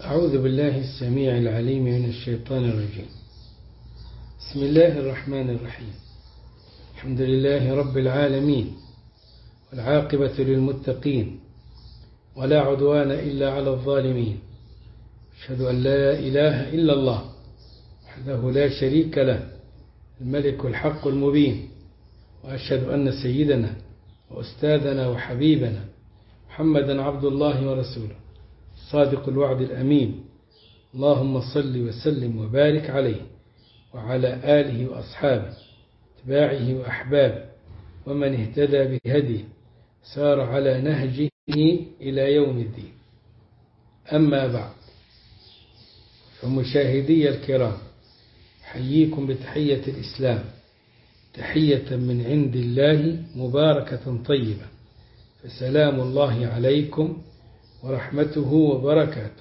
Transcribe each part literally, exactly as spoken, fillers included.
أعوذ بالله السميع العليم من الشيطان الرجيم. بسم الله الرحمن الرحيم. الحمد لله رب العالمين، والعاقبة للمتقين، ولا عدوان إلا على الظالمين. أشهد أن لا إله إلا الله وحده لا شريك له، الملك الحق المبين. وأشهد أن سيدنا وأستاذنا وحبيبنا محمدا عبد الله ورسوله، صادق الوعد الأمين. اللهم صل وسلم وبارك عليه وعلى آله وأصحابه اتباعه وأحبابه ومن اهتدى بهديه سار على نهجه إلى يوم الدين. أما بعد، فمشاهدي الكرام، أحييكم بتحية الإسلام، تحية من عند الله مباركة طيبة، فسلام الله عليكم ورحمته وبركاته.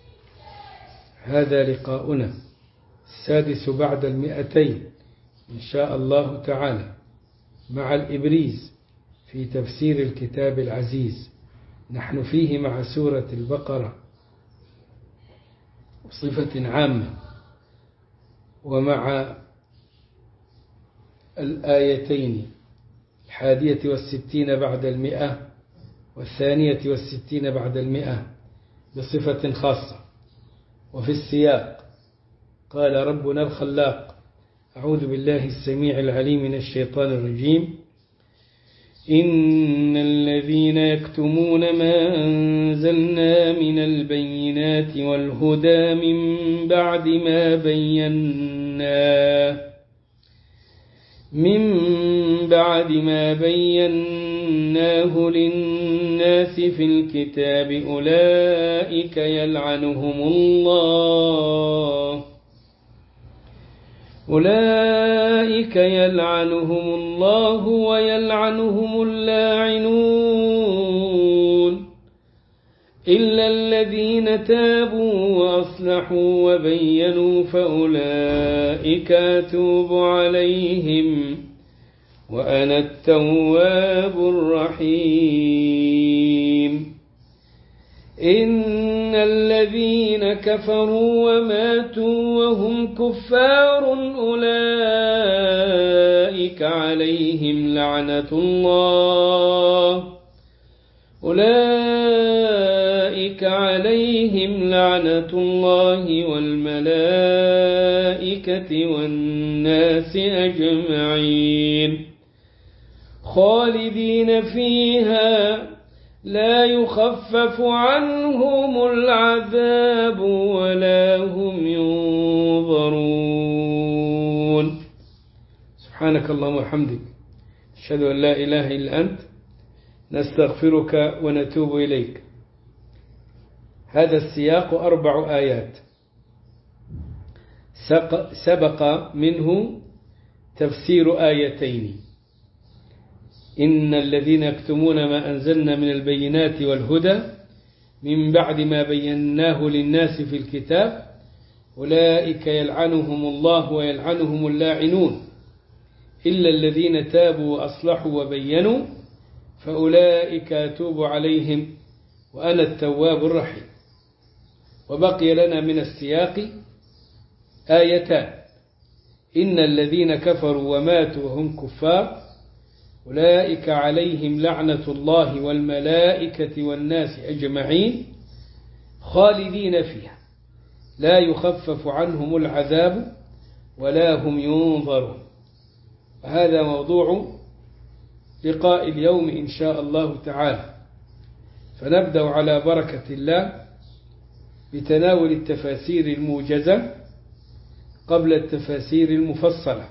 هذا لقاؤنا السادس بعد المئتين إن شاء الله تعالى، مع الإبريز في تفسير الكتاب العزيز. نحن فيه مع سورة البقرة بصفة عامة، ومع الآيتين الحادية والستين بعد المئة والثانية والستين بعد المئة بصفة خاصة. وفي السياق قال ربنا الخلاق: أعوذ بالله السميع العليم من الشيطان الرجيم: إن الذين يكتمون ما أنزلنا من البينات والهدى من بعد ما بيناه من بعد ما بيناه للناس في الكتاب أولئك يلعنهم الله أولئك يلعنهم الله ويلعنهم اللاعنون إلا الذين تابوا وأصلحوا وبينوا فأولئك أتوب عليهم وأنا التواب الرحيم. إن الذين كفروا وماتوا وهم كفار أولئك عليهم لعنة الله أولئك عليهم لعنة الله والملائكة والناس أجمعين خالدين فيها لا يخفف عنهم العذاب ولا هم ينظرون. سبحانك اللهم وبحمدك، أشهد أن لا إله إلا أنت، نستغفرك ونتوب إليك. هذا السياق أربع آيات، سبق منه تفسير آيتين: إن الذين يكتمون ما أنزلنا من البينات والهدى من بعد ما بيناه للناس في الكتاب أولئك يلعنهم الله ويلعنهم اللاعنون إلا الذين تابوا وأصلحوا وبينوا فأولئك أتوب عليهم وأنا التواب الرحيم. وبقي لنا من السياق آيتان: إن الذين كفروا وماتوا وهم كفار أولئك عليهم لعنة الله والملائكة والناس أجمعين خالدين فيها لا يخفف عنهم العذاب ولا هم ينظرون. هذا موضوع لقاء اليوم إن شاء الله تعالى، فنبدأ على بركة الله بتناول التفاسير الموجزة قبل التفاسير المفصلة.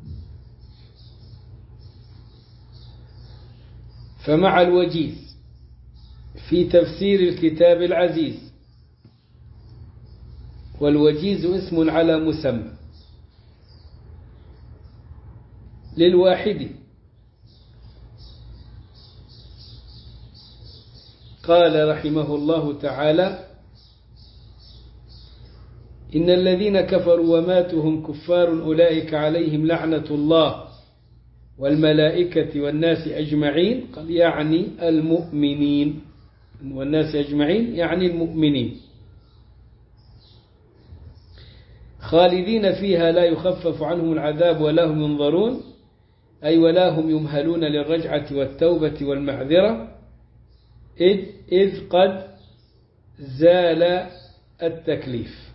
فمع الوجيز في تفسير الكتاب العزيز، والوجيز اسم على مسمى للواحد. قال رحمه الله تعالى: إن الذين كفروا وماتوا هم كفار أولئك عليهم لعنة الله والملائكة والناس أجمعين. قال يعني المؤمنين، والناس أجمعين يعني المؤمنين. خالدين فيها لا يخفف عنهم العذاب ولا هم ينظرون، أي ولا هم يمهلون للرجعة والتوبة والمعذرة إذ, إذ قد زال التكليف.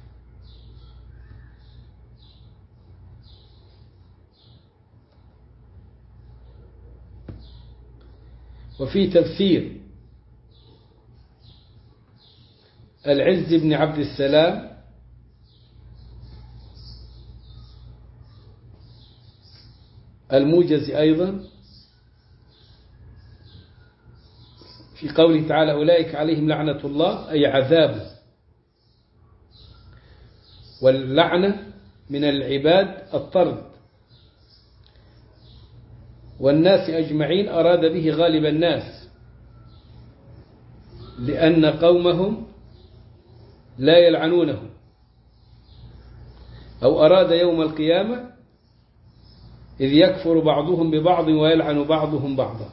وفي تفسير العز بن عبد السلام الموجز أيضا في قوله تعالى أولئك عليهم لعنة الله، أي عذابه، واللعنة من العباد الطرد، والناس أجمعين أراد به غالب الناس لأن قومهم لا يلعنونهم، أو أراد يوم القيامة إذ يكفر بعضهم ببعض ويلعن بعضهم بعضا.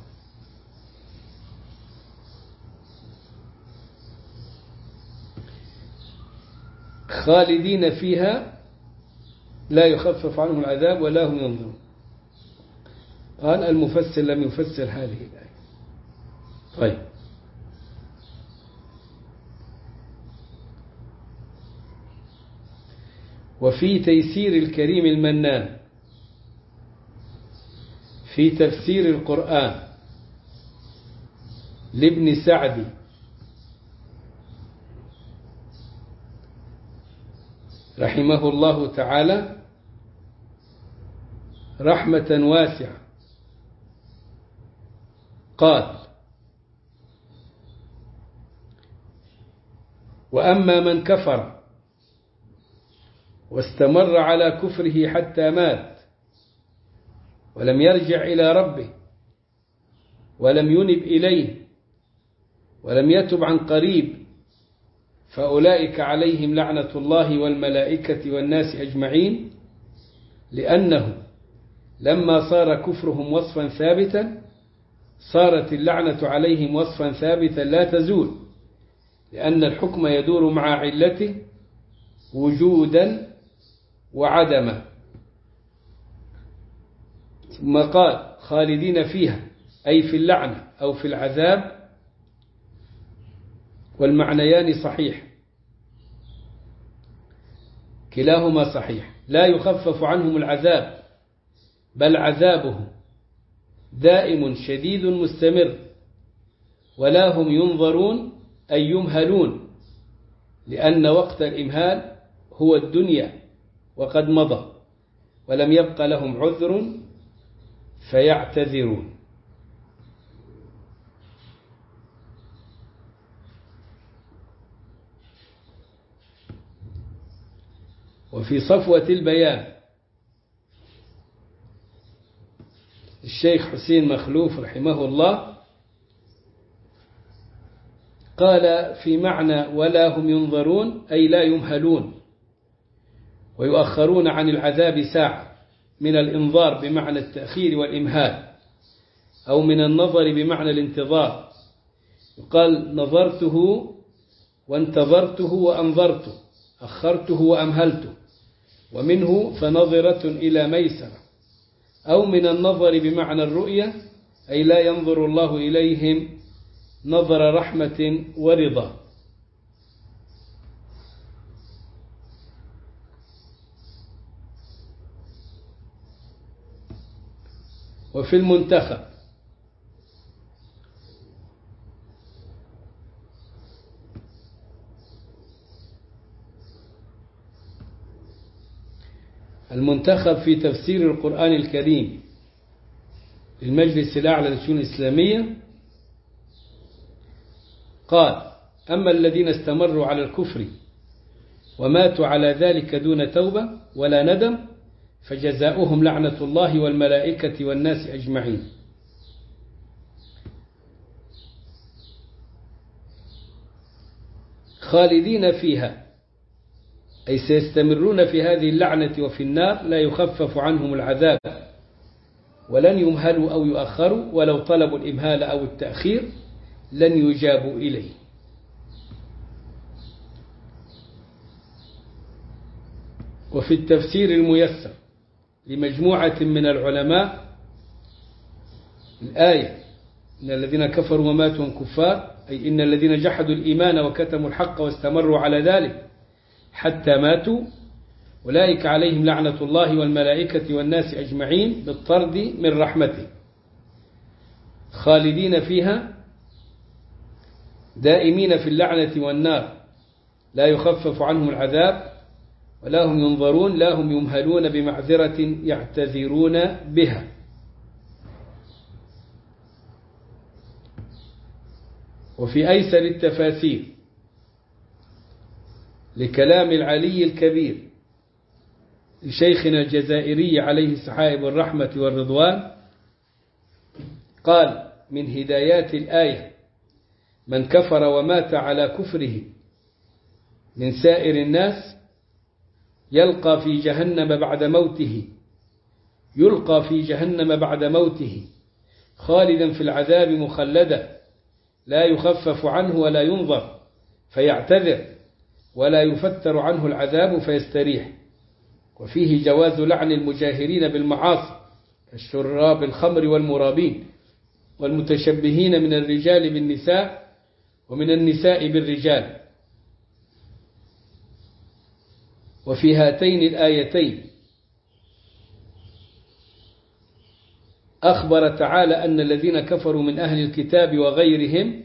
خالدين فيها لا يخفف عنهم العذاب ولا هم ينظرون. قال المفسر لم يفسر هذه الآية. طيب، وفي تيسير الكريم المنان في تفسير القرآن لابن سعدي رحمه الله تعالى رحمة واسعة قال: وأما من كفر واستمر على كفره حتى مات ولم يرجع إلى ربه ولم ينب إليه ولم يتب عن قريب، فأولئك عليهم لعنة الله والملائكة والناس أجمعين، لأنه لما صار كفرهم وصفا ثابتا صارت اللعنة عليهم وصفا ثابتا لا تزول، لأن الحكم يدور مع علته وجودا وعدما. ثم قال: خالدين فيها، أي في اللعنة أو في العذاب، والمعنيان صحيح، كلاهما صحيح. لا يخفف عنهم العذاب بل عذابهم دائم شديد مستمر، ولا هم ينظرون أي يمهلون، لأن وقت الإمهال هو الدنيا وقد مضى ولم يبق لهم عذر فيعتذرون. وفي صفوة البيان الشيخ حسين مخلوف رحمه الله قال في معنى ولا هم ينظرون أي لا يمهلون ويؤخرون عن العذاب ساعة، من الإنظار بمعنى التأخير والإمهال، أو من النظر بمعنى الانتظار. يقال نظرته وانتظرته وأنظرته، أخرته وأمهلته، ومنه فنظرة إلى ميسرة. أو من النظر بمعنى الرؤية أي لا ينظر الله إليهم نظر رحمة ورضا. وفي المنتخب المنتخب في تفسير القرآن الكريم للمجلس الأعلى للشؤون الإسلامية قال: أما الذين استمروا على الكفر وماتوا على ذلك دون توبة ولا ندم فجزاؤهم لعنة الله والملائكة والناس أجمعين. خالدين فيها أي سيستمرون في هذه اللعنة وفي النار، لا يخفف عنهم العذاب ولن يمهلوا أو يؤخروا، ولو طلبوا الإمهال أو التأخير لن يجابوا إليه. وفي التفسير الميسر لمجموعة من العلماء الآية إن الذين كفروا وماتوا هم كفار، أي إن الذين جحدوا الإيمان وكتموا الحق واستمروا على ذلك حتى ماتوا أولئك عليهم لعنة الله والملائكة والناس أجمعين بالطرد من رحمته خالدين فيها دائمين في اللعنة والنار لا يخفف عنهم العذاب ولا هم ينظرون لا هم يمهلون بمعذرة يعتذرون بها. وفي أيسر التفاسير لكلام العلي الكبير لشيخنا الجزائري عليه سحائب الرحمة والرضوان قال من هدايات الآية من كفر ومات على كفره من سائر الناس يلقى في جهنم بعد موته يلقى في جهنم بعد موته خالدا في العذاب مخلدا لا يخفف عنه ولا ينظر فيعتذر ولا يفتر عنه العذاب فيستريح. وفيه جواز لعن المجاهرين بالمعاصي كالشراب الخمر والمرابين والمتشبهين من الرجال بالنساء ومن النساء بالرجال. وفي هاتين الآيتين أخبر تعالى أن الذين كفروا من أهل الكتاب وغيرهم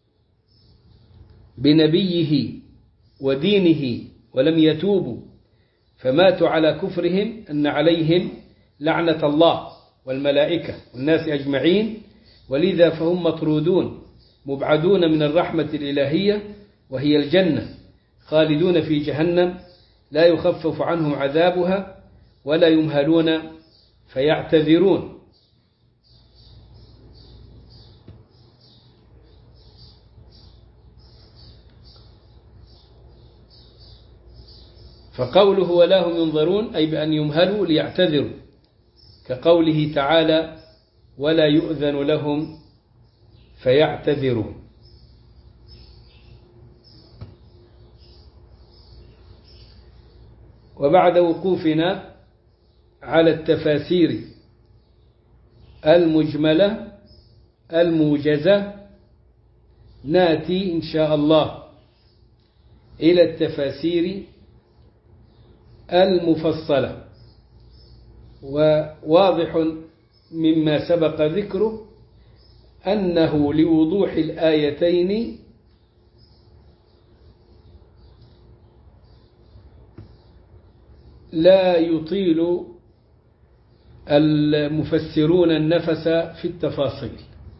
بنبيه ودينه ولم يتوبوا فماتوا على كفرهم أن عليهم لعنة الله والملائكة والناس أجمعين ولذا فهم مطرودون مبعدون من الرحمة الإلهية وهي الجنة خالدون في جهنم لا يخفف عنهم عذابها ولا يمهلون فيعتذرون. فقوله ولا هم ينظرون أي بأن يمهلوا ليعتذروا كقوله تعالى ولا يؤذن لهم فيعتذرون. وبعد وقوفنا على التفاسير المجملة الموجزة ناتي إن شاء الله إلى التفاسير المفصلة. وواضح مما سبق ذكره أنه لوضوح الآيتين لا يطيل المفسرون النفس في التفاصيل.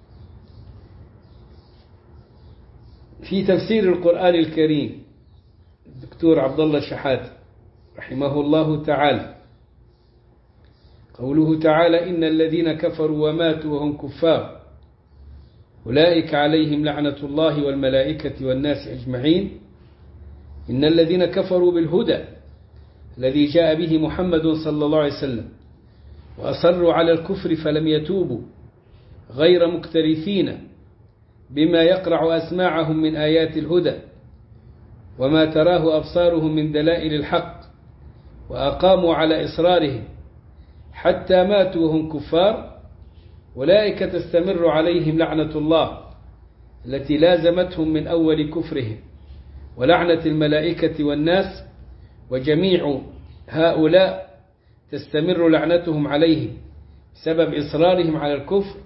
في تفسير القرآن الكريم الدكتور عبد الله الشحات رحمه الله تعالى قوله تعالى إن الذين كفروا وماتوا وهم كفار أولئك عليهم لعنة الله والملائكة والناس أجمعين. إن الذين كفروا بالهدى الذي جاء به محمد صلى الله عليه وسلم وأصروا على الكفر فلم يتوبوا غير مكترثين بما يقرع أسماعهم من آيات الهدى وما تراه أبصارهم من دلائل الحق وأقاموا على إصرارهم حتى ماتوا وهم كفار أولئك تستمر عليهم لعنة الله التي لازمتهم من أول كفرهم ولعنة الملائكة والناس وجميع هؤلاء تستمر لعنتهم عليهم بسبب إصرارهم على الكفر.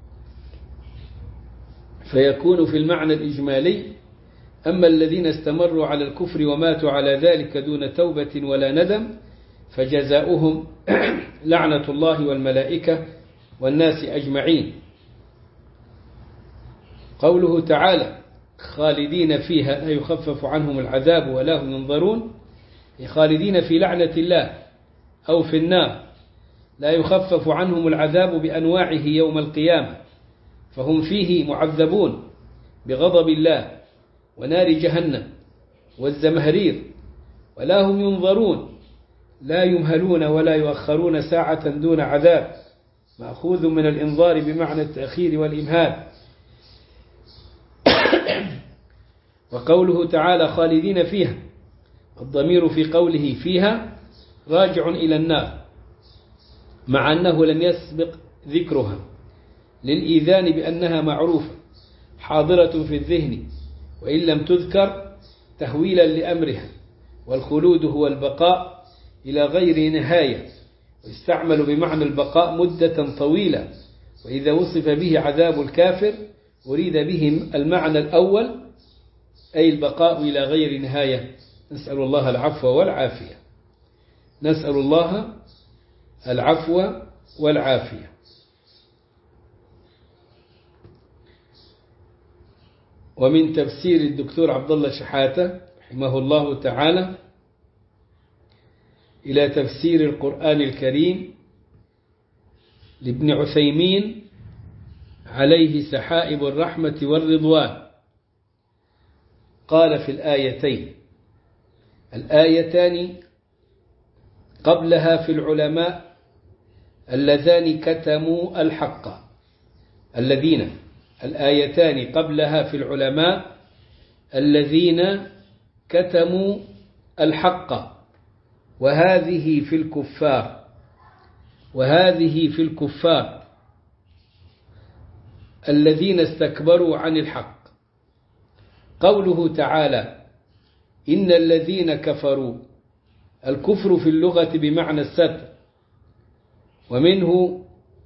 فيكون في المعنى الإجمالي أما الذين استمروا على الكفر وماتوا على ذلك دون توبة ولا ندم فجزاؤهم لعنة الله والملائكة والناس أجمعين. قوله تعالى خالدين فيها لا يخفف عنهم العذاب ولا هم ينظرون خالدين في لعنة الله أو في النار لا يخفف عنهم العذاب بأنواعه يوم القيامة فهم فيه معذبون بغضب الله ونار جهنم والزمهرير ولا هم ينظرون لا يمهلون ولا يؤخرون ساعة دون عذاب مأخوذ من الإنظار بمعنى التأخير والإمهال. وقوله تعالى خالدين فيها الضمير في قوله فيها راجع إلى النار، مع أنه لم يسبق ذكرها للإيذان بأنها معروفة حاضرة في الذهن وإن لم تذكر تهويلا لأمرها. والخلود هو البقاء إلى غير نهاية، ويستعمل بمعنى البقاء مدة طويلة. وإذا وصف به عذاب الكافر أريد به المعنى الأول، أي البقاء إلى غير نهاية. نسأل الله العفو والعافية. نسأل الله العفو والعافية. ومن تفسير الدكتور عبد الله شحاتة رحمه الله تعالى إلى تفسير القرآن الكريم لابن عثيمين عليه سحائب الرحمة والرضوان، قال في الآيتين الآيتان قبلها في العلماء اللذان كتموا الحق الذين الآيتان قبلها في العلماء الذين كتموا الحق، وهذه في الكفار وهذه في الكفار الذين استكبروا عن الحق. قوله تعالى إن الذين كفروا، الكفر في اللغة بمعنى الستر، ومنه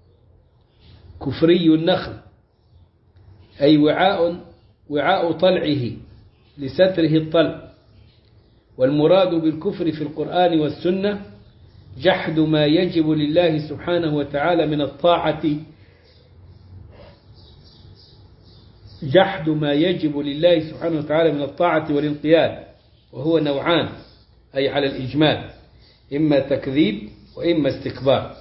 كفري النخل أي وعاء وعاء طلعه لستره الطلع. والمراد بالكفر في القرآن والسنة جحد ما يجب لله سبحانه وتعالى من الطاعة جحد ما يجب لله سبحانه وتعالى من الطاعة والانقياد، وهو نوعان أي على الإجمال، إما تكذيب وإما استكبار.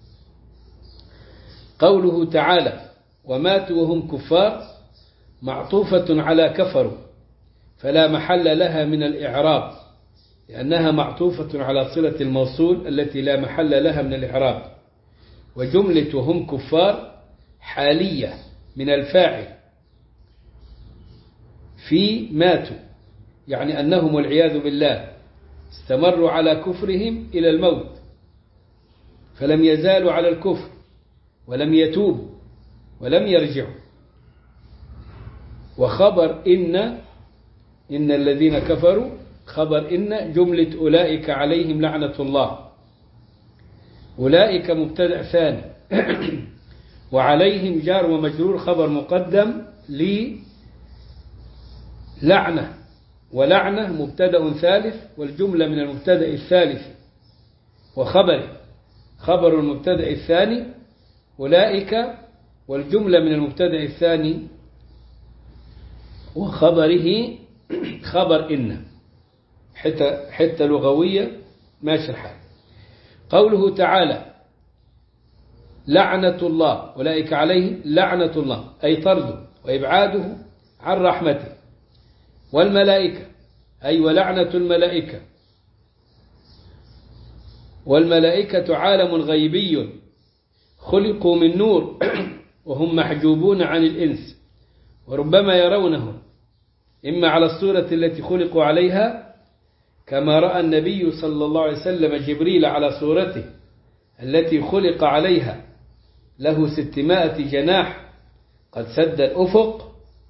قوله تعالى وماتوا وهم كفار معطوفة على كفروا، فلا محل لها من الإعراب لأنها معطوفة على صلة الموصول التي لا محل لها من الإعراب. وجملة وهم كفار حالية من الفاعل في ماتوا، يعني أنهم والعياذ بالله استمروا على كفرهم إلى الموت، فلم يزالوا على الكفر ولم يتوبوا ولم يرجعوا. وخبر إن إن الذين كفروا خبر إن جملة أولئك عليهم لعنة الله، أولئك مبتدأ ثاني وعليهم جار ومجرور خبر مقدم للعنة، ولعنة مبتدأ ثالث والجملة من المبتدأ الثالث وخبره خبر المبتدأ الثاني أولئك، والجملة من المبتدأ الثاني وخبره خبر إن، حتى, حتى لغوية ماشي الحال. قوله تعالى لعنة الله أولئك عليه لعنة الله أي طرده وإبعاده عن رحمته. والملائكة أي ولعنة الملائكة، والملائكة عالم غيبي خلقوا من نور وهم محجوبون عن الإنس، وربما يرونه إما على الصورة التي خلقوا عليها كما رأى النبي صلى الله عليه وسلم جبريل على صورته التي خلق عليها له ستمائة جناح قد سد الأفق،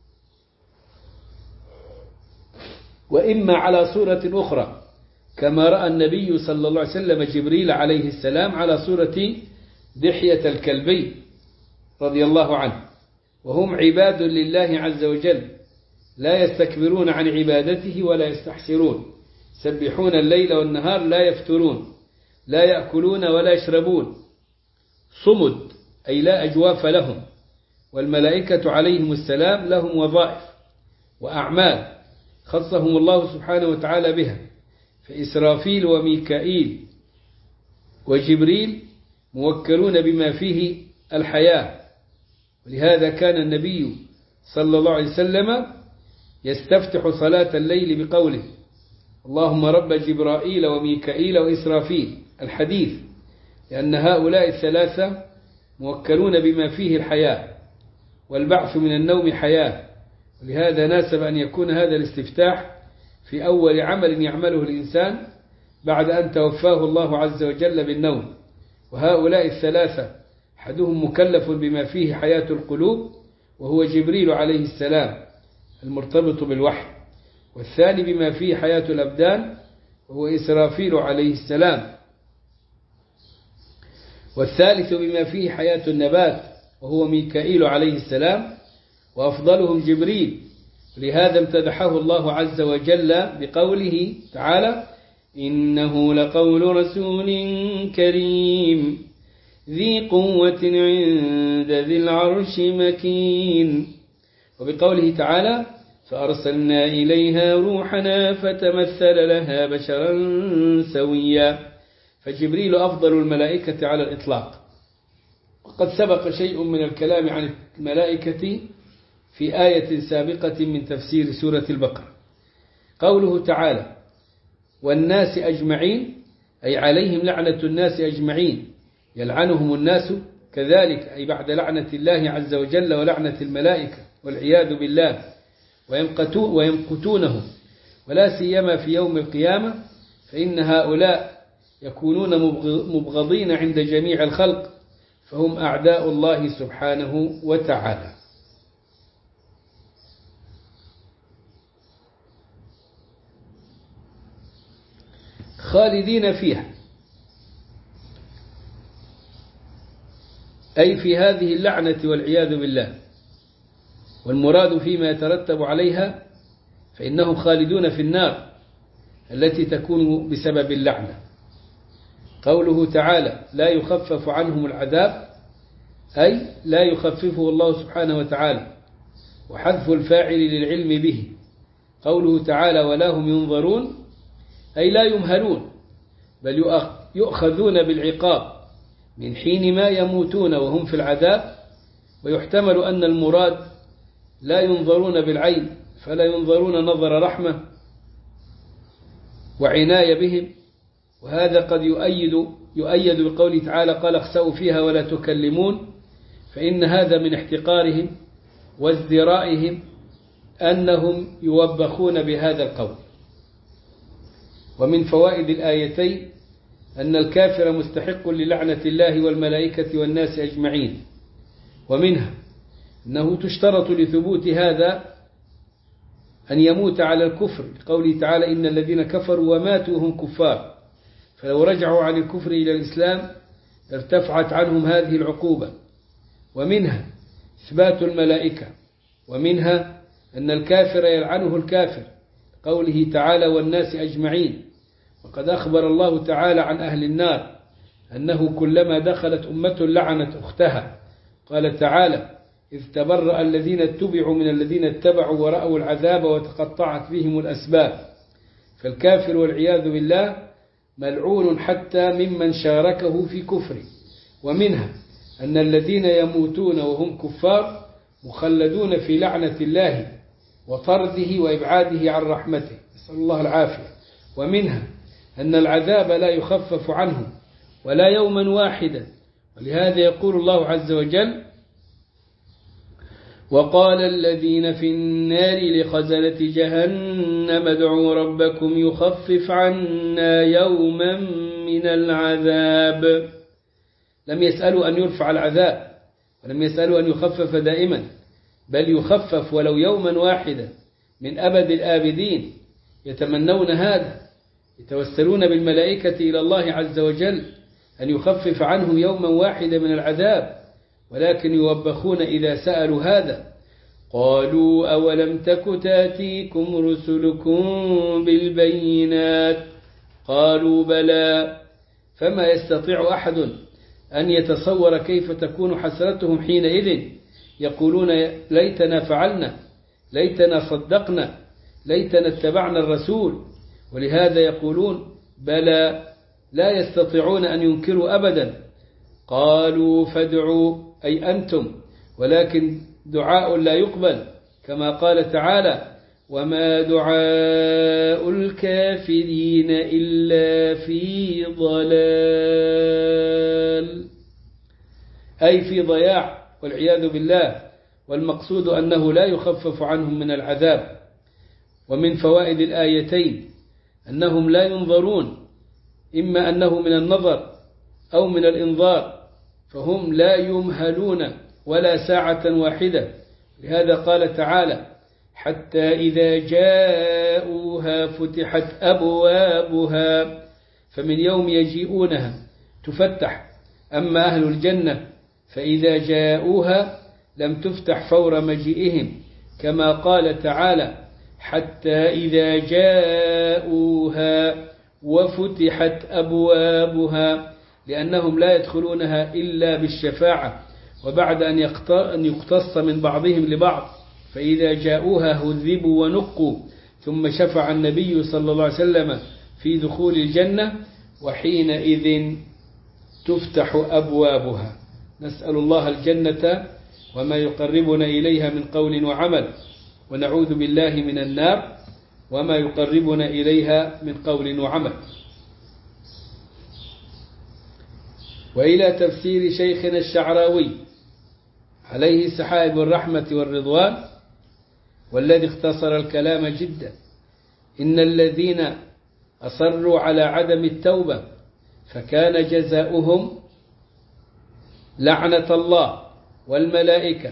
وإما على صورة أخرى كما رأى النبي صلى الله عليه وسلم جبريل عليه السلام على صورة دحية الكلبي رضي الله عنه، وهم عباد لله عز وجل لا يستكبرون عن عبادته ولا يستحسرون، يسبحون الليل والنهار لا يفترون، لا يأكلون ولا يشربون، صمد أي لا أجواف لهم. والملائكة عليهم السلام لهم وظائف وأعمال خصهم الله سبحانه وتعالى بها، فإسرافيل وميكائيل وجبريل موكلون بما فيه الحياة. ولهذا كان النبي صلى الله عليه وسلم يستفتح صلاة الليل بقوله اللهم رب جبرائيل وميكائيل وإسرافيل الحديث، لأن هؤلاء الثلاثة موكلون بما فيه الحياة، والبعث من النوم حياة. ولهذا ناسب أن يكون هذا الاستفتاح في أول عمل يعمله الإنسان بعد أن توفاه الله عز وجل بالنوم. وهؤلاء الثلاثة أحدهم مكلف بما فيه حياة القلوب وهو جبريل عليه السلام المرتبط بالوحي، والثاني بما فيه حياة الأبدان وهو إسرافيل عليه السلام، والثالث بما فيه حياة النبات وهو ميكائيل عليه السلام، وأفضلهم جبريل. لهذا امتدحه الله عز وجل بقوله تعالى: إنه لقول رسول كريم ذي قوة عند ذي العرش مكين. وبقوله تعالى: فأرسلنا إليها روحنا فتمثل لها بشرا سويا. فجبريل أفضل الملائكة على الإطلاق. وقد سبق شيء من الكلام عن الملائكة في آية سابقة من تفسير سورة البقرة. قوله تعالى: والناس أجمعين، أي عليهم لعنة الناس أجمعين، يلعنهم الناس كذلك، أي بعد لعنة الله عز وجل ولعنة الملائكة والعياذ بالله، ويمقتونهم، ولا سيما في يوم القيامة، فإن هؤلاء يكونون مبغضين عند جميع الخلق، فهم أعداء الله سبحانه وتعالى. خالدين فيها، أي في هذه اللعنة والعياذ بالله، والمراد فيما يترتب عليها، فإنهم خالدون في النار التي تكون بسبب اللعنة. قوله تعالى: لا يخفف عنهم العذاب، أي لا يخففه الله سبحانه وتعالى، وحذف الفاعل للعلم به. قوله تعالى: ولا هم ينظرون، أي لا يمهلون، بل يؤخذون بالعقاب من حين ما يموتون وهم في العذاب. ويحتمل أن المراد لا ينظرون بالعين، فلا ينظرون نظر رحمة وعناية بهم، وهذا قد يؤيد يؤيد بقوله تعالى: قال اخسأوا فيها ولا تكلمون، فإن هذا من احتقارهم وازدرائهم أنهم يوبخون بهذا القول. ومن فوائد الآيتين أن الكافر مستحق للعنة الله والملائكة والناس أجمعين، ومنها أنه تشترط لثبوت هذا أن يموت على الكفر، قوله تعالى: إن الذين كفروا وماتوا هم كفار، فلو رجعوا عن الكفر إلى الإسلام ارتفعت عنهم هذه العقوبة. ومنها إثبات الملائكة، ومنها أن الكافر يلعنه الكافر، قوله تعالى: والناس أجمعين. وقد أخبر الله تعالى عن أهل النار أنه كلما دخلت أمة لعنت أختها، قال تعالى: إذ تبرأ الذين اتبعوا من الذين اتبعوا ورأوا العذاب وتقطعت بهم الأسباب. فالكافر والعياذ بالله ملعون حتى ممن شاركه في كفره. ومنها أن الذين يموتون وهم كفار مخلدون في لعنة الله وطرده وإبعاده عن رحمته، نسأل الله العافية. ومنها أن العذاب لا يخفف عنهم ولا يوما واحدا، ولهذا يقول الله عز وجل: وقال الذين في النار لخزنة جهنم ادعوا ربكم يخفف عنا يوما من العذاب. لم يسألوا أن يرفع العذاب، ولم يسألوا أن يخفف دائما، بل يخفف ولو يوما واحدا من أبد الآبدين. يتمنون هذا، يتوسلون بالملائكة إلى الله عز وجل أن يخفف عنهم يوما واحدا من العذاب، ولكن يوبخون إذا سألوا هذا. قالوا: أولم تك تاتيكم رسلكم بالبينات؟ قالوا: بلى. فما يستطيع أحد أن يتصور كيف تكون حسرتهم حينئذ، يقولون: ليتنا فعلنا، ليتنا صدقنا، ليتنا اتبعنا الرسول. ولهذا يقولون: بلى، لا يستطيعون أن ينكروا أبدا. قالوا: فادعوا، أي أنتم، ولكن دعاء لا يقبل، كما قال تعالى: وما دعاء الكافرين إلا في ضلال، أي في ضياع والعياذ بالله. والمقصود أنه لا يخفف عنهم من العذاب. ومن فوائد الآيتين أنهم لا ينظرون، إما أنه من النظر أو من الإنظار، فهم لا يمهلون ولا ساعة واحدة. لهذا قال تعالى: حتى إذا جاءوها فتحت أبوابها، فمن يوم يجيئونها تفتح. أما أهل الجنة فإذا جاءوها لم تفتح فور مجيئهم، كما قال تعالى: حتى إذا جاءوها وفتحت أبوابها، لأنهم لا يدخلونها إلا بالشفاعة وبعد أن يقتص من بعضهم لبعض. فإذا جاءوها هذبوا ونقوا، ثم شفع النبي صلى الله عليه وسلم في دخول الجنة، وحينئذ تفتح أبوابها. نسأل الله الجنة وما يقربنا إليها من قول وعمل، ونعوذ بالله من النار وما يقربنا إليها من قول وعمل. وإلى تفسير شيخنا الشعراوي عليه سحائب الرحمة والرضوان، والذي اختصر الكلام جدا: إن الذين أصروا على عدم التوبة فكان جزاؤهم لعنة الله والملائكة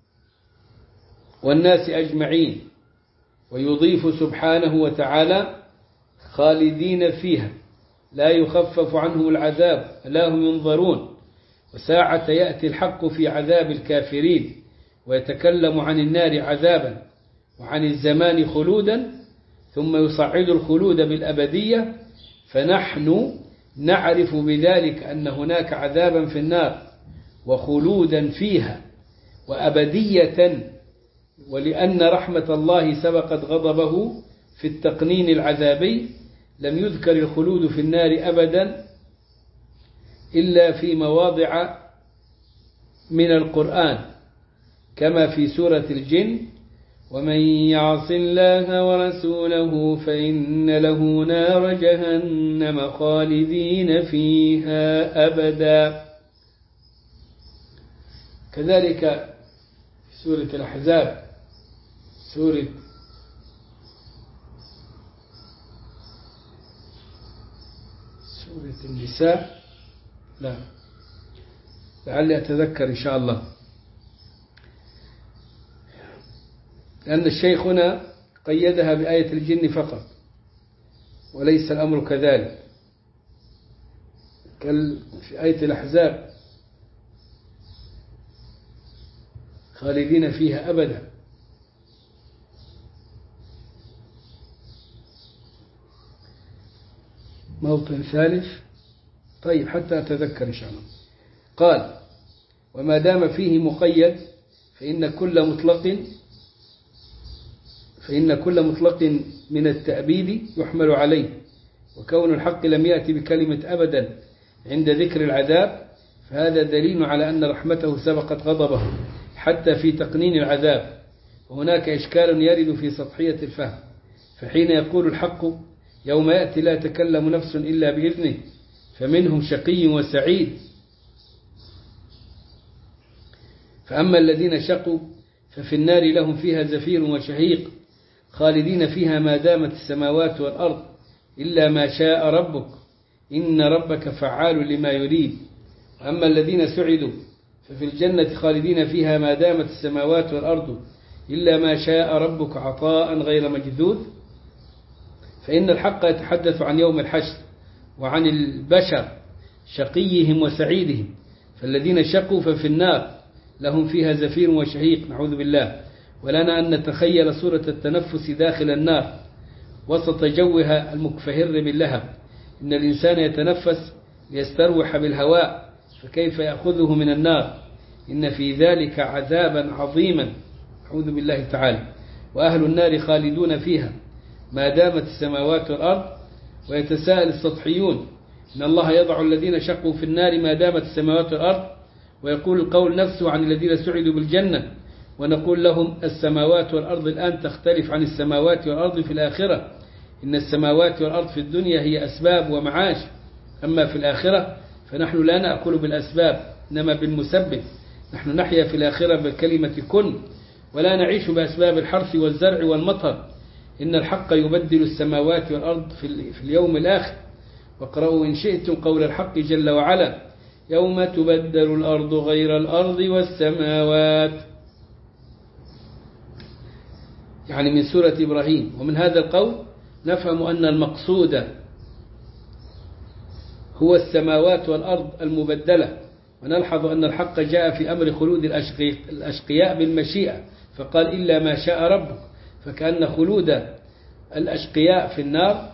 والناس أجمعين. ويضيف سبحانه وتعالى: خالدين فيها لا يخفف عنهم العذاب لا هم ينظرون. وساعة يأتي الحق في عذاب الكافرين ويتكلم عن النار عذابا وعن الزمان خلودا، ثم يصعد الخلود بالأبدية، فنحن نعرف بذلك أن هناك عذابا في النار وخلودا فيها وأبدية. ولأن رحمة الله سبقت غضبه في التقنين العذابي، لم يذكر الخلود في النار أبدا إلا في مواضع من القرآن، كما في سورة الجن: ومن يعص الله ورسوله فإن له نار جهنم خالدين فيها أبدا. كذلك في سورة الأحزاب، سورة سورة النساء، لا لعلي أتذكر إن شاء الله، لأن الشيخ هنا قيدها بآية الجن فقط، وليس الأمر كذلك. في آية الأحزاب: خالدين فيها أبدا. موطن ثالث، طيب حتى أتذكر إن شاء الله. قال: وما دام فيه مقيد فإن كل مطلق فإن كل مطلق من التأبيد يحمل عليه، وكون الحق لم يأتي بكلمة أبدا عند ذكر العذاب فهذا دليل على أن رحمته سبقت غضبه حتى في تقنين العذاب. وهناك إشكال يرد في سطحية الفهم، فحين يقول الحق: يوم يأتي لا تكلم نفس إلا بإذنه فمنهم شقي وسعيد، فأما الذين شقوا ففي النار لهم فيها زفير وشهيق خالدين فيها ما دامت السماوات والأرض إلا ما شاء ربك إن ربك فعال لما يريد. وأما الذين سعدوا ففي الجنة خالدين فيها ما دامت السماوات والأرض إلا ما شاء ربك عطاء غير مجدود. فإن الحق يتحدث عن يوم الحشر وعن البشر شقيهم وسعيدهم، فالذين شقوا ففي النار لهم فيها زفير وشهيق، نعوذ بالله. ولنا أن نتخيل صورة التنفس داخل النار وسط جوها المكفهر باللهب. إن الإنسان يتنفس ليستروح بالهواء، فكيف يأخذه من النار؟ إن في ذلك عذابا عظيما، نعوذ بالله تعالى. وأهل النار خالدون فيها ما دامت السماوات والأرض. ويتساءل السطحيون: إن الله يضع الذين شقوا في النار ما دامت السماوات والأرض، ويقول القول نفسه عن الذين سعدوا بالجنة، ونقول لهم: السماوات والأرض الآن تختلف عن السماوات والأرض في الآخرة. إن السماوات والأرض في الدنيا هي أسباب ومعاش، أما في الآخرة فنحن لا نأكل بالأسباب إنما بالمسبب. نحن نحيا في الآخرة بكلمة كن، ولا نعيش بأسباب الحرث والزرع والمطر. إن الحق يبدل السماوات والأرض في اليوم الآخر، واقرأوا إن شئتم قول الحق جل وعلا: يوم تبدل الأرض غير الأرض والسماوات، يعني من سورة إبراهيم. ومن هذا القول نفهم أن المقصود هو السماوات والأرض المبدلة. ونلحظ أن الحق جاء في أمر خلود الأشقياء بالمشيئة، فقال: إلا ما شاء ربك، فكأن خلود الأشقياء في النار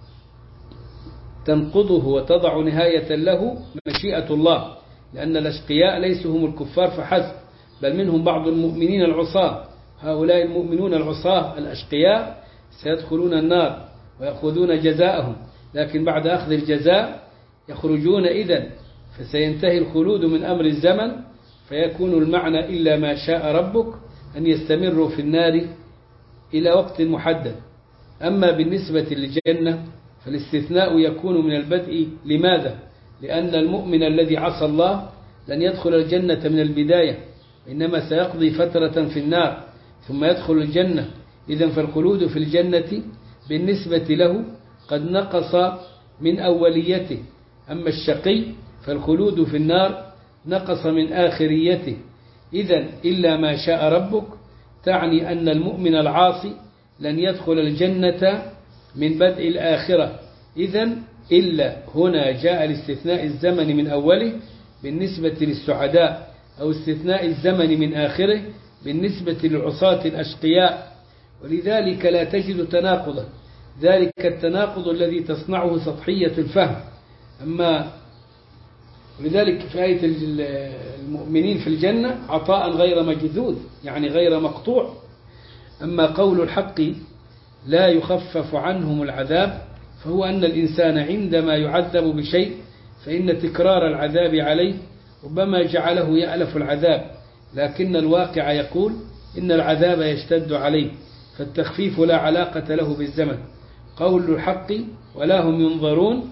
تنقضه وتضع نهاية له مشيئة الله، لأن الأشقياء ليسوا هم الكفار فحسب، بل منهم بعض المؤمنين العصاة. هؤلاء المؤمنون العصاة الأشقياء سيدخلون النار ويأخذون جزاءهم، لكن بعد أخذ الجزاء يخرجون إذن، فسينتهي الخلود من أمر الزمن، فيكون المعنى: إلا ما شاء ربك، أن يستمروا في النار إلى وقت محدد. أما بالنسبة للجنة فالاستثناء يكون من البدء. لماذا؟ لأن المؤمن الذي عصى الله لن يدخل الجنة من البداية، إنما سيقضي فترة في النار ثم يدخل الجنة. إذن فالخلود في الجنة بالنسبة له قد نقص من أوليته. أما الشقي فالخلود في النار نقص من آخريته. إذن إلا ما شاء ربك تعني أن المؤمن العاصي لن يدخل الجنة من بدء الآخرة. إذن إلا هنا جاء الاستثناء الزمن من أوله بالنسبة للسعداء، أو استثناء الزمن من آخره بالنسبة للعصاة الأشقياء، ولذلك لا تجد تناقضا، ذلك التناقض الذي تصنعه سطحية الفهم. أما ولذلك في آية المؤمنين في الجنة عطاء غير مجذوذ، يعني غير مقطوع. أما قول الحق لا يخفف عنهم العذاب، فهو أن الإنسان عندما يعذب بشيء فإن تكرار العذاب عليه ربما جعله يألف العذاب، لكن الواقع يقول إن العذاب يشتد عليه، فالتخفيف لا علاقة له بالزمن. قول الحق ولا هم ينظرون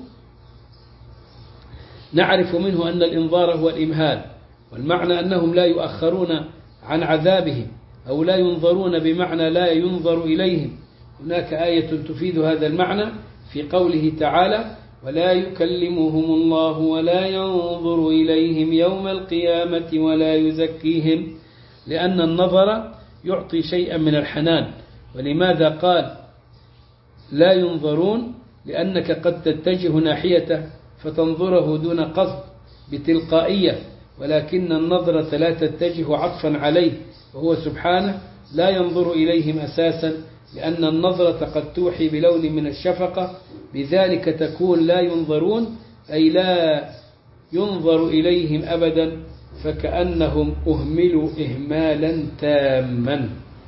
نعرف منه أن الإنظار هو الإمهال، والمعنى أنهم لا يؤخرون عن عذابهم، أو لا ينظرون بمعنى لا ينظر إليهم. هناك آية تفيد هذا المعنى في قوله تعالى: ولا يكلمهم الله ولا ينظر إليهم يوم القيامة ولا يزكيهم، لأن النظر يعطي شيئا من الحنان. ولماذا قال لا ينظرون؟ لأنك قد تتجه ناحيته فتنظره دون قصد بتلقائية، ولكن النظرة لا تتجه عطفا عليه، وهو سبحانه لا ينظر إليهم أساسا، لأن النظرة قد توحي بلون من الشفقة، بذلك تكون لا ينظرون، أي لا ينظر إليهم أبدا، فكأنهم أهملوا إهمالا تاما.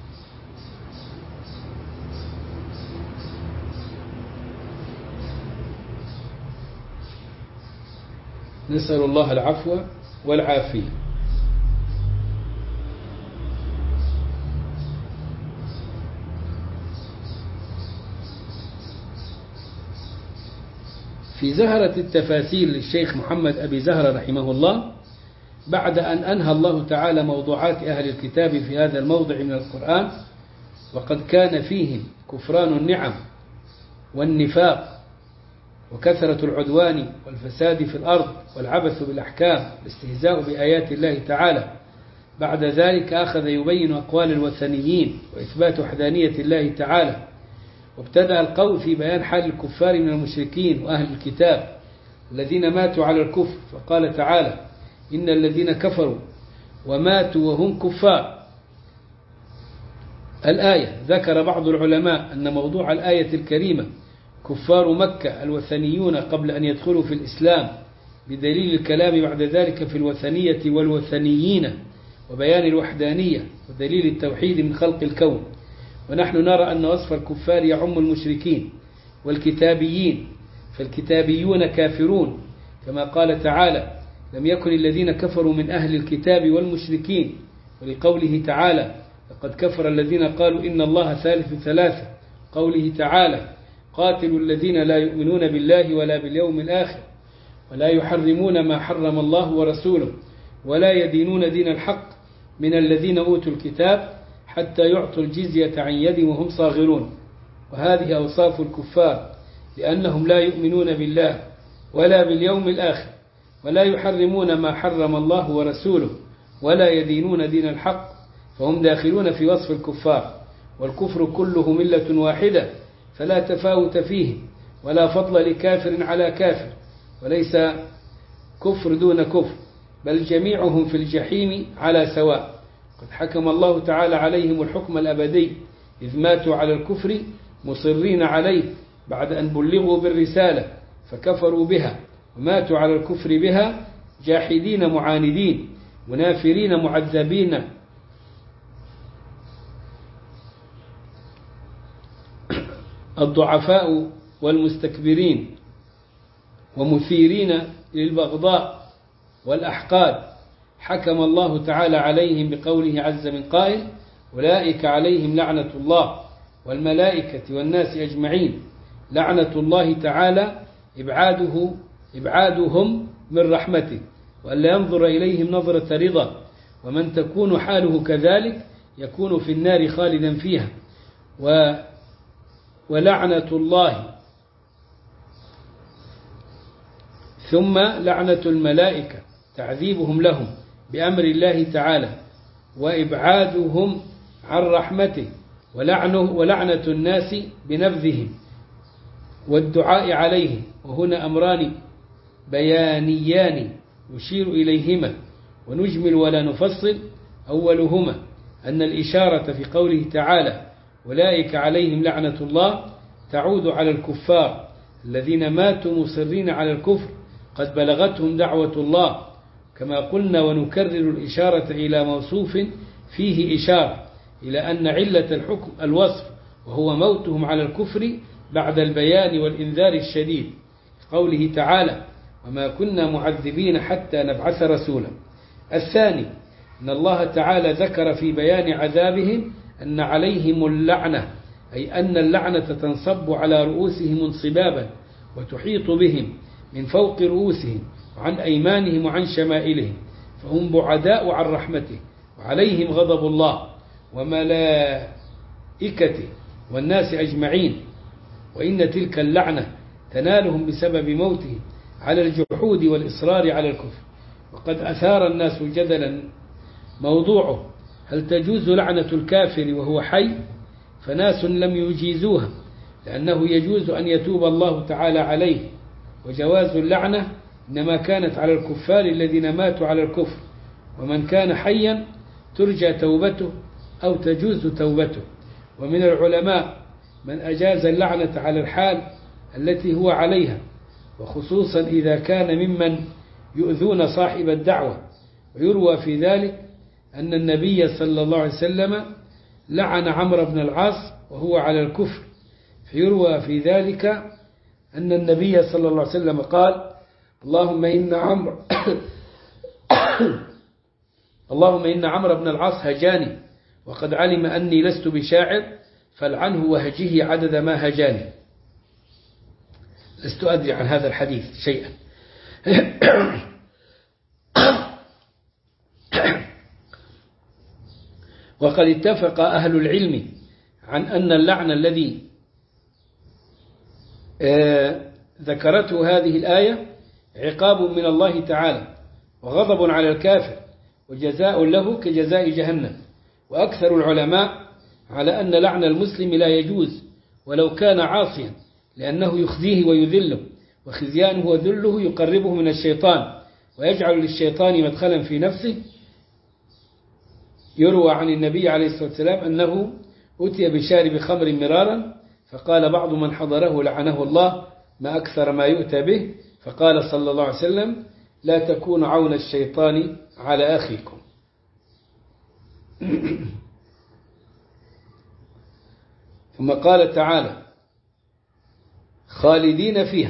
نسأل الله العفو والعافية. في زهرة التفاسير للشيخ محمد أبي زهرة رحمه الله، بعد أن أنهى الله تعالى موضوعات أهل الكتاب في هذا الموضع من القرآن، وقد كان فيهم كفران النعم والنفاق وكثرة العدوان والفساد في الأرض والعبث بالأحكام والاستهزاء بآيات الله تعالى، بعد ذلك أخذ يبين أقوال الوثنيين وإثبات وحدانية الله تعالى، وابتدأ القول في بيان حال الكفار من المشركين وأهل الكتاب الذين ماتوا على الكفر، فقال تعالى: إن الذين كفروا وماتوا وهم كفار. الآية ذكر بعض العلماء أن موضوع الآية الكريمة كفار مكة الوثنيون قبل أن يدخلوا في الإسلام، بدليل الكلام بعد ذلك في الوثنية والوثنيين وبيان الوحدانية ودليل التوحيد من خلق الكون. ونحن نرى أن وصف الكفار يعم المشركين والكتابيين، فالكتابيون كافرون، كما قال تعالى: لم يكن الذين كفروا من أهل الكتاب والمشركين، ولقوله تعالى: لقد كفر الذين قالوا إن الله ثالث ثلاثة، قوله تعالى: قاتلوا الذين لا يؤمنون بالله ولا باليوم الآخر ولا يحرمون ما حرم الله ورسوله ولا يدينون دين الحق من الذين أوتوا الكتاب حتى يعطوا الجزية عن يد وهم صاغرون. وهذه أوصاف الكفار، لأنهم لا يؤمنون بالله ولا باليوم الآخر، ولا يحرمون ما حرم الله ورسوله، ولا يدينون دين الحق، فهم داخلون في وصف الكفار. والكفر كله ملة واحدة، فلا تفاوت فيه، ولا فضل لكافر على كافر، وليس كفر دون كفر، بل جميعهم في الجحيم على سواء. قد حكم الله تعالى عليهم الحكم الأبدي، إذ ماتوا على الكفر مصرين عليه بعد أن بلغوا بالرسالة فكفروا بها، وماتوا على الكفر بها جاحدين معاندين منافرين معذبين الضعفاء والمستكبرين ومثيرين للبغضاء والأحقاد. حكم الله تعالى عليهم بقوله عز من قائل: أولئك عليهم لعنة الله والملائكة والناس أجمعين. لعنة الله تعالى إبعاده إبعادهم من رحمته، وألا ينظر إليهم نظرة رضا، ومن تكون حاله كذلك يكون في النار خالدا فيها. و ولعنة الله ثم لعنة الملائكة تعذيبهم لهم بأمر الله تعالى وإبعادهم عن رحمته، ولعنه ولعنة الناس بنبذهم والدعاء عليهم. وهنا أمران بيانيان نشير إليهما ونجمل ولا نفصل. أولهما أن الإشارة في قوله تعالى أولئك عليهم لعنة الله تعود على الكفار الذين ماتوا مصرين على الكفر قد بلغتهم دعوة الله، كما قلنا، ونكرر الإشارة إلى موصوف فيه إشارة إلى أن علة الحكم الوصف، وهو موتهم على الكفر بعد البيان والإنذار الشديد. قوله تعالى وما كنا معذبين حتى نبعث رسولا. الثاني أن الله تعالى ذكر في بيان عذابهم أن عليهم اللعنة، أي أن اللعنة تنصب على رؤوسهم انصبابا وتحيط بهم من فوق رؤوسهم وعن أيمانهم وعن شمائلهم، فهم بعداء عن رحمته، وعليهم غضب الله وملائكته والناس أجمعين. وإن تلك اللعنة تنالهم بسبب موتهم على الجحود والإصرار على الكفر. وقد أثار الناس جدلا موضوعه: هل تجوز لعنة الكافر وهو حي؟ فناس لم يجيزوها، لأنه يجوز أن يتوب الله تعالى عليه، وجواز اللعنة إنما كانت على الكفار الذين ماتوا على الكفر، ومن كان حيا ترجى توبته أو تجوز توبته. ومن العلماء من أجاز اللعنة على الحال التي هو عليها، وخصوصا إذا كان ممن يؤذون صاحب الدعوة. ويروى في ذلك أن النبي صلى الله عليه وسلم لعن عمرو بن العاص وهو على الكفر، فيروى في ذلك أن النبي صلى الله عليه وسلم قال: اللهم إن عمرو اللهم إن عمرو بن العاص هجاني وقد علم أني لست بشاعر، فالعنه وهجه عدد ما هجاني. لست أدري عن هذا الحديث شيئا. وقد اتفق أهل العلم عن أن اللعن الذي ذكرته هذه الآية عقاب من الله تعالى وغضب على الكافر وجزاء له كجزاء جهنم. وأكثر العلماء على أن لعن المسلم لا يجوز ولو كان عاصيا، لأنه يخزيه ويذله، وخزيانه وذله يقربه من الشيطان ويجعل للشيطان مدخلا في نفسه. يروى عن النبي عليه الصلاة والسلام أنه أتي بشارب خمر مرارا، فقال بعض من حضره لعنه الله ما أكثر ما يؤتى به، فقال صلى الله عليه وسلم: لا تكون عون الشيطان على أخيكم. ثم قال تعالى: خالدين فيها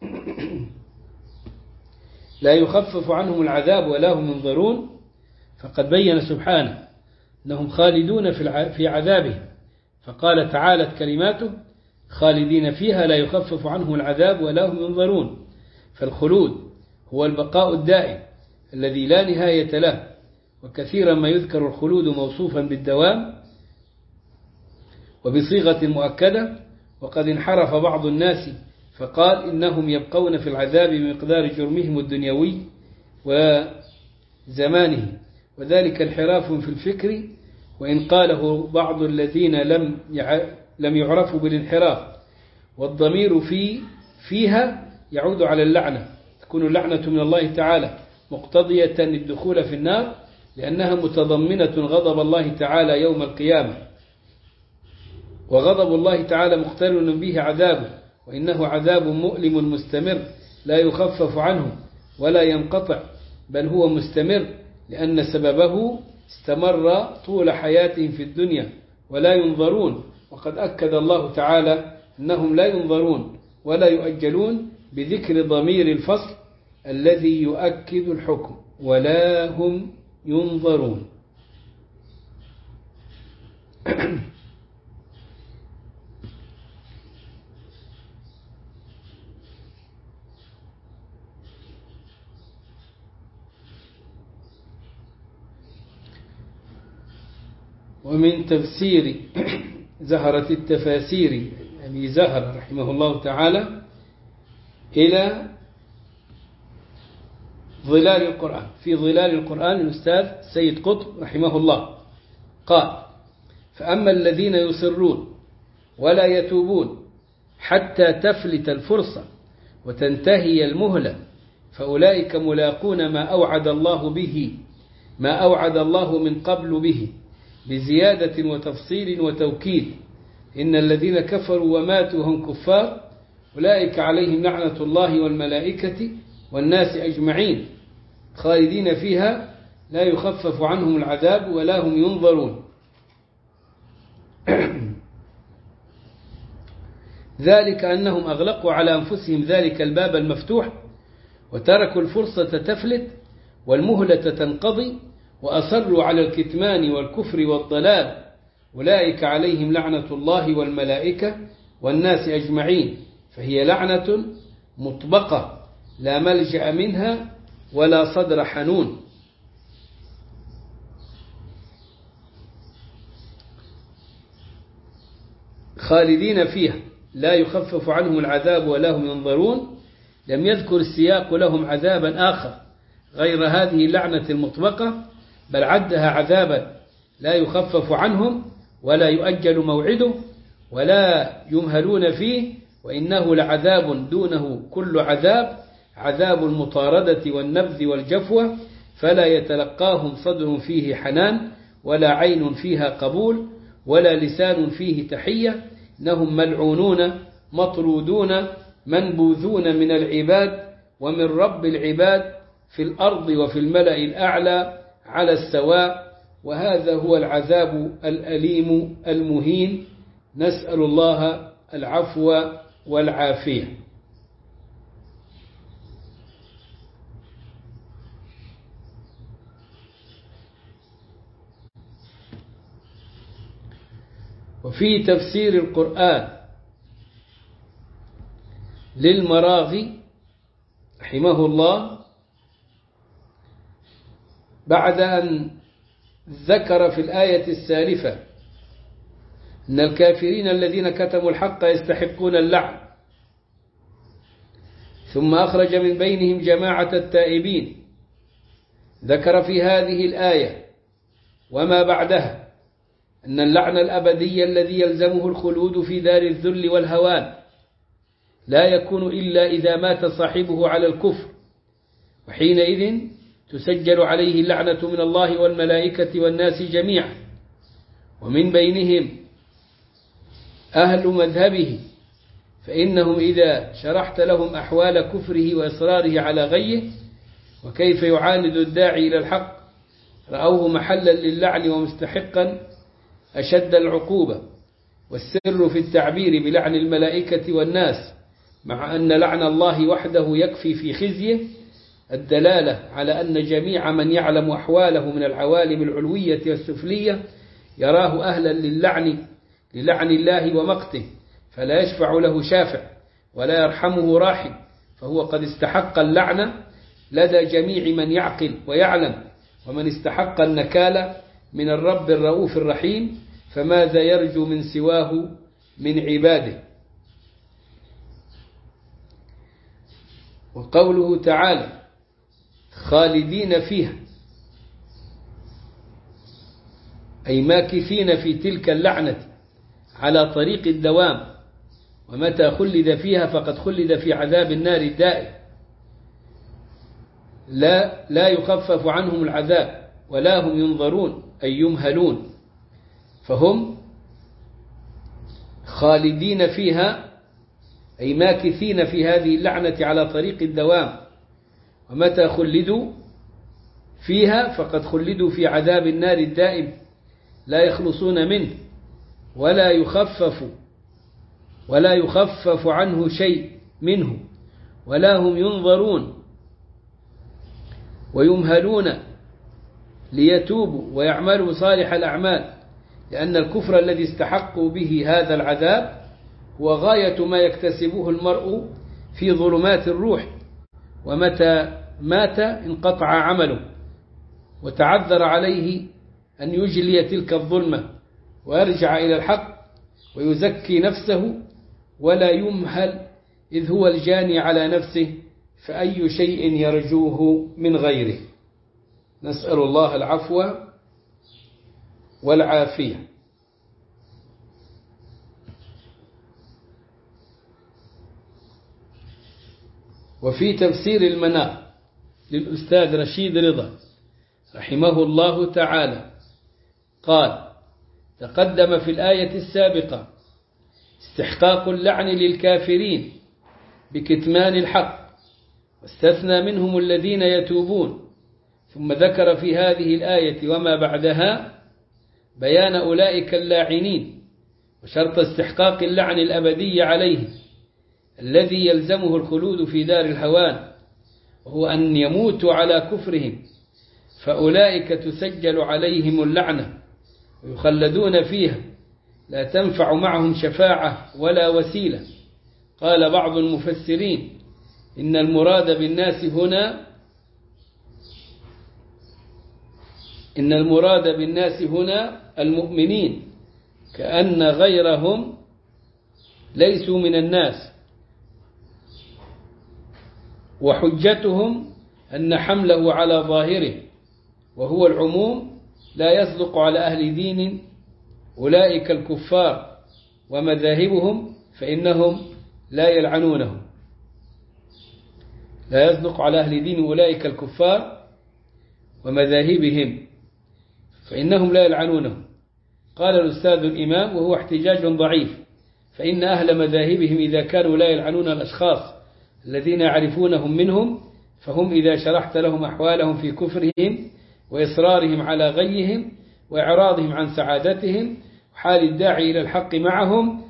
لا يخفف عنهم العذاب ولا هم ينظرون. فقد بين سبحانه أنهم خالدون في عذابه، فقال تعالى كلماته: خالدين فيها لا يخفف عنهم العذاب ولا هم ينظرون. فالخلود هو البقاء الدائم الذي لا نهاية له، وكثيرا ما يذكر الخلود موصوفا بالدوام وبصيغة مؤكدة. وقد انحرف بعض الناس فقال إنهم يبقون في العذاب بمقدار جرمهم الدنيوي وزمانه، وذلك انحراف في الفكر، وإن قاله بعض الذين لم لم يعرفوا بالانحراف، والضمير في فيها يعود على اللعنة، تكون اللعنة من الله تعالى مقتضية الدخول في النار، لأنها متضمنة غضب الله تعالى يوم القيامة، وغضب الله تعالى مقترن به عذابه، وإنه عذاب مؤلم مستمر لا يخفف عنه ولا ينقطع، بل هو مستمر لأن سببه استمر طول حياتهم في الدنيا ولا ينظرون. وقد أكد الله تعالى أنهم لا ينظرون ولا يؤجلون بذكر ضمير الفصل الذي يؤكد الحكم، ولا هم ينظرون. ومن تفسير زهرة التفاسير أبي زهر رحمه الله تعالى إلى ظلال القرآن، في ظلال القرآن الأستاذ سيد قطب رحمه الله قال: فأما الذين يصرون ولا يتوبون حتى تفلت الفرصة وتنتهي المهلة فأولئك ملاقون ما أوعد الله به ما أوعد الله من قبل به بزيادة وتفصيل وتوكيد: إن الذين كفروا وماتوا هم كفار أولئك عليهم لعنة الله والملائكة والناس أجمعين خالدين فيها لا يخفف عنهم العذاب ولا هم ينظرون. ذلك أنهم أغلقوا على أنفسهم ذلك الباب المفتوح وتركوا الفرصة تفلت والمهلة تنقضي وأصروا على الكتمان والكفر والضلال، أولئك عليهم لعنة الله والملائكة والناس أجمعين، فهي لعنة مطبقة لا ملجأ منها ولا صدر حنون. خالدين فيها لا يخفف عنهم العذاب ولا هم ينظرون. لم يذكر السياق لهم عذابا آخر غير هذه اللعنة المطبقة، بل عدها عذابا لا يخفف عنهم ولا يؤجل موعده ولا يمهلون فيه، وإنه لعذاب دونه كل عذاب، عذاب المطاردة والنبذ والجفوة، فلا يتلقاهم صدر فيه حنان ولا عين فيها قبول ولا لسان فيه تحية. إنهم ملعونون مطرودون منبوذون من العباد ومن رب العباد في الأرض وفي الملأ الأعلى على السواء، وهذا هو العذاب الأليم المهين. نسأل الله العفو والعافية. وفي تفسير القرآن للمراغي رحمه الله بعد أن ذكر في الآية السالفة أن الكافرين الذين كتموا الحق يستحقون اللعن، ثم أخرج من بينهم جماعة التائبين، ذكر في هذه الآية وما بعدها أن اللعن الأبدي الذي يلزمه الخلود في دار الذل والهوان لا يكون إلا إذا مات صاحبه على الكفر، وحينئذ تسجل عليه اللعنة من الله والملائكة والناس جميعا، ومن بينهم أهل مذهبه، فإنهم إذا شرحت لهم أحوال كفره وإصراره على غيه وكيف يعاند الداعي إلى الحق رأوه محلا للعن ومستحقا أشد العقوبة. والسر في التعبير بلعن الملائكة والناس مع أن لعن الله وحده يكفي في خزيه الدلالة على أن جميع من يعلم أحواله من العوالم العلوية والسفلية يراه أهلا للعن للعن الله ومقته، فلا يشفع له شافع ولا يرحمه راحم، فهو قد استحق اللعنة لدى جميع من يعقل ويعلم. ومن استحق النكال من الرب الرؤوف الرحيم فماذا يرجو من سواه من عباده. وقوله تعالى خالدين فيها أي ماكثين في تلك اللعنة على طريق الدوام، ومتى خلد فيها فقد خلد في عذاب النار الدائم، لا لا يخفف عنهم العذاب ولا هم ينظرون أي يمهلون، فهم خالدين فيها أي ماكثين في هذه اللعنة على طريق الدوام، ومتى خلدوا فيها فقد خلدوا في عذاب النار الدائم لا يخلصون منه ولا يخفف ولا يخفف عنه شيء منه ولا هم ينظرون ويمهلون ليتوبوا ويعملوا صالح الأعمال، لأن الكفر الذي استحقوا به هذا العذاب هو غاية ما يكتسبه المرء في ظلمات الروح، ومتى مات انقطع عمله وتعذر عليه أن يجلي تلك الظلمة ويرجع إلى الحق ويزكي نفسه ولا يمهل، إذ هو الجاني على نفسه، فأي شيء يرجوه من غيره. نسأل الله العفو والعافية. وفي تفسير المنار للأستاذ رشيد رضا رحمه الله تعالى قال: تقدم في الآية السابقة استحقاق اللعن للكافرين بكتمان الحق، واستثنى منهم الذين يتوبون، ثم ذكر في هذه الآية وما بعدها بيان أولئك اللاعنين وشرط استحقاق اللعن الأبدي عليه الذي يلزمه الخلود في دار الهوان، وهو أن يموتوا على كفرهم، فأولئك تسجل عليهم اللعنة ويخلدون فيها لا تنفع معهم شفاعة ولا وسيلة. قال بعض المفسرين إن المراد بالناس هنا إن المراد بالناس هنا المؤمنين، كأن غيرهم ليسوا من الناس، وحجتهم أن حمله على ظاهره وهو العموم لا يصدق على أهل دين أولئك الكفار ومذاهبهم، فإنهم لا يلعنونهم. لا يصدق على أهل دين أولئك الكفار ومذاهبهم فإنهم لا يلعنونهم. قال الأستاذ الإمام وهو احتجاج ضعيف، فإن أهل مذاهبهم إذا كانوا لا يلعنون الأشخاص الذين يعرفونهم منهم، فهم إذا شرحت لهم أحوالهم في كفرهم وإصرارهم على غيهم وإعراضهم عن سعادتهم وحال الداعي إلى الحق معهم،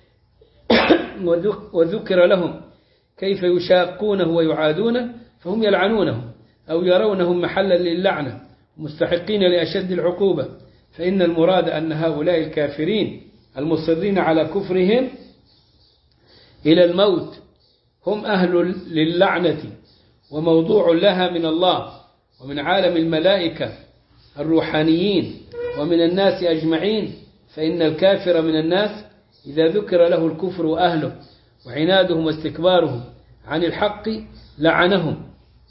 وذكر لهم كيف يشاقونه ويعادونه، فهم يلعنونهم أو يرونهم محلا للعنة مستحقين لأشد العقوبة. فإن المراد أن هؤلاء الكافرين المصرين على كفرهم إلى الموت هم أهل للعنة وموضوع لها من الله ومن عالم الملائكة الروحانيين ومن الناس أجمعين. فإن الكافر من الناس إذا ذكر له الكفر وأهله وعنادهم واستكبارهم عن الحق لعنهم،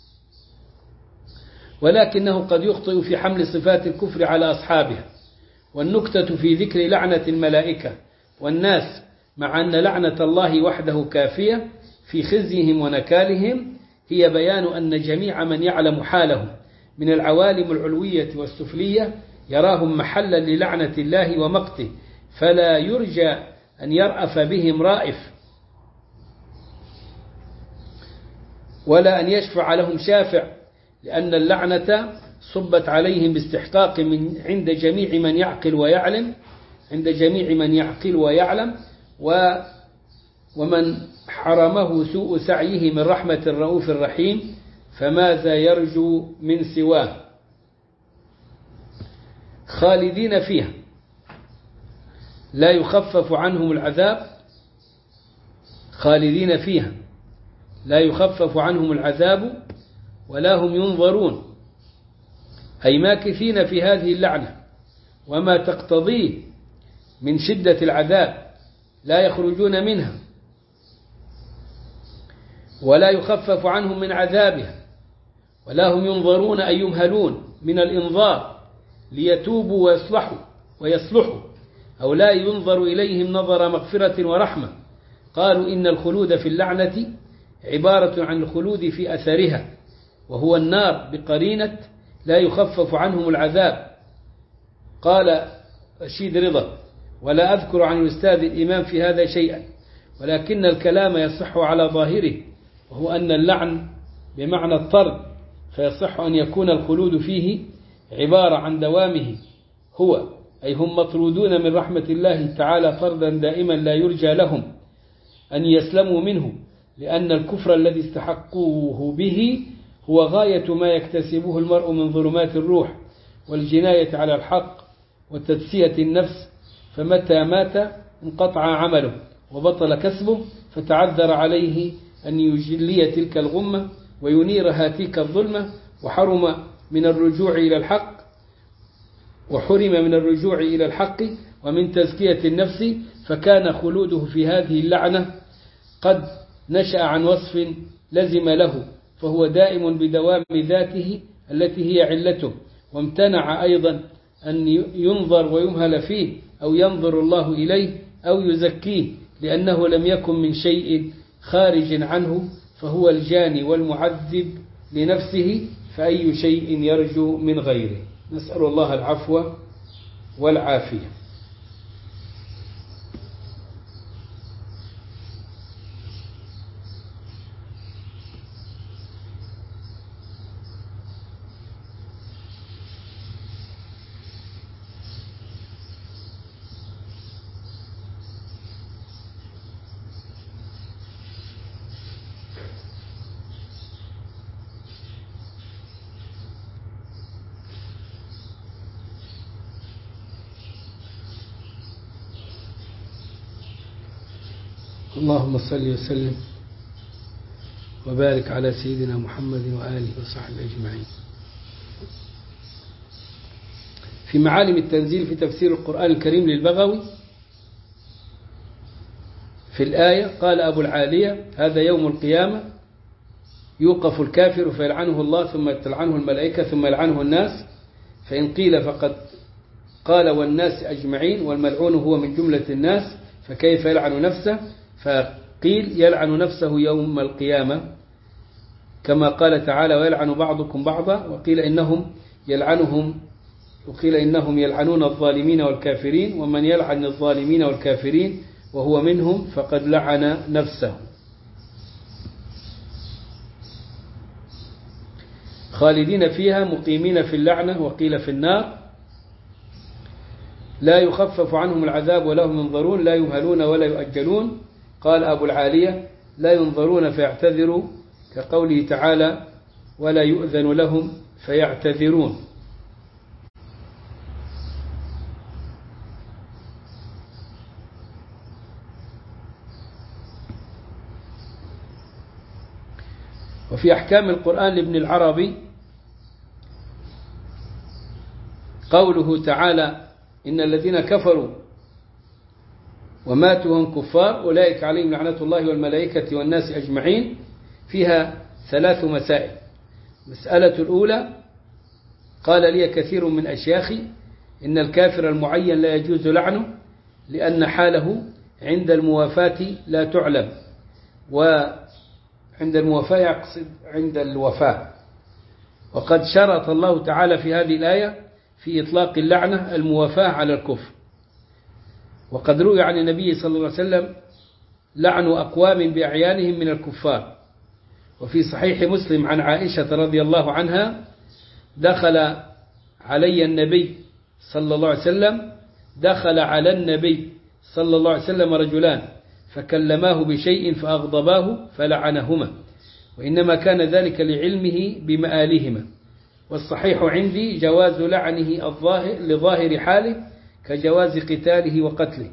ولكنه قد يخطئ في حمل صفات الكفر على أصحابها. والنكتة في ذكر لعنة الملائكة والناس مع أن لعنة الله وحده كافية في خزيهم ونكالهم هي بيان أن جميع من يعلم حالهم من العوالم العلوية والسفلية يراهم محلا للعنة الله ومقته، فلا يرجى أن يرأف بهم رائف ولا أن يشفع لهم شافع، لأن اللعنة صبت عليهم باستحقاق من عند جميع من يعقل ويعلم عند جميع من يعقل ويعلم و ومن حرمه سوء سعيه من رحمة الرؤوف الرحيم فماذا يرجو من سواه. خالدين فيها لا يخفف عنهم العذاب، خالدين فيها لا يخفف عنهم العذاب ولا هم ينظرون، أي ماكثين في هذه اللعنة وما تقتضيه من شدة العذاب لا يخرجون منها. ولا يخفف عنهم من عذابها، ولا هم ينظرون أي يمهلون من الإنظار ليتوبوا ويصلحوا ويصلحوا، أو لا ينظر إليهم نظر مغفرة ورحمة. قالوا إن الخلود في اللعنة عبارة عن الخلود في أثرها، وهو النار بقرينة لا يخفف عنهم العذاب. قال رشيد رضا: ولا أذكر عن الأستاذ الإمام في هذا شيئا، ولكن الكلام يصح على ظاهره، وهو أن اللعن بمعنى الطرد، فيصح أن يكون الخلود فيه عبارة عن دوامه هو، أي هم مطرودون من رحمة الله تعالى طردا دائما لا يرجى لهم أن يسلموا منه، لأن الكفر الذي استحقوه به هو غاية ما يكتسبه المرء من ظلمات الروح والجناية على الحق وتدسية النفس، فمتى مات انقطع عمله وبطل كسبه، فتعذر عليه أن يجلي تلك الغمة وينير هاتيك الظلمة، وحرم من الرجوع إلى الحق وحرم من الرجوع إلى الحق ومن تزكية النفس، فكان خلوده في هذه اللعنة قد نشأ عن وصف لزم له، فهو دائم بدوام ذاته التي هي علته، وامتنع أيضا أن ينظر ويمهل فيه أو ينظر الله إليه أو يزكيه، لأنه لم يكن من شيء خارج عنه، فهو الجاني والمعذب لنفسه، فأي شيء يرجو من غيره. نسأل الله العفو والعافية. اللهم صل وسلم وبارك على سيدنا محمد وآله وصحبه أجمعين. في معالم التنزيل في تفسير القرآن الكريم للبغوي في الآية قال أبو العالية: هذا يوم القيامة يوقف الكافر فيلعنه الله ثم تلعنه الملائكة ثم يلعنه الناس، فإن قيل فقد قال والناس أجمعين، والملعون هو من جملة الناس، فكيف يلعن نفسه؟ فقيل يلعن نفسه يوم القيامة كما قال تعالى: ويلعن بعضكم بعضا، وقيل إنهم يلعنهم وقيل إنهم يلعنون الظالمين والكافرين، ومن يلعن الظالمين والكافرين وهو منهم فقد لعن نفسه. خالدين فيها مقيمين في اللعنة، وقيل في النار، لا يخفف عنهم العذاب ولا هم ينظرون، لا يمهلون ولا يؤجلون. قال أبو العالية: لا ينظرون فيعتذروا، كقوله تعالى: ولا يؤذن لهم فيعتذرون. وفي أحكام القرآن لابن العربي قوله تعالى: إن الذين كفروا وماتوا هم كفار أولئك عليهم لعنة الله والملائكة والناس أجمعين، فيها ثلاث مسائل. مسألة الأولى: قال لي كثير من أشياخي إن الكافر المعين لا يجوز لعنه، لأن حاله عند الموافاة لا تعلم، وعند الموافاة يقصد عند الوفاة، وقد شرط الله تعالى في هذه الآية في إطلاق اللعنة الموافاة على الكفر. وقد روي عن النبي صلى الله عليه وسلم لعن أقوام بأعيانهم من الكفار. وفي صحيح مسلم عن عائشة رضي الله عنها: دخل علي النبي صلى الله عليه وسلم دخل على النبي صلى الله عليه وسلم رجلان فكلماه بشيء فأغضباه فلعنهما، وإنما كان ذلك لعلمه بمآلهما. والصحيح عندي جواز لعنه الظاهر لظاهر حاله كجواز قتاله وقتله.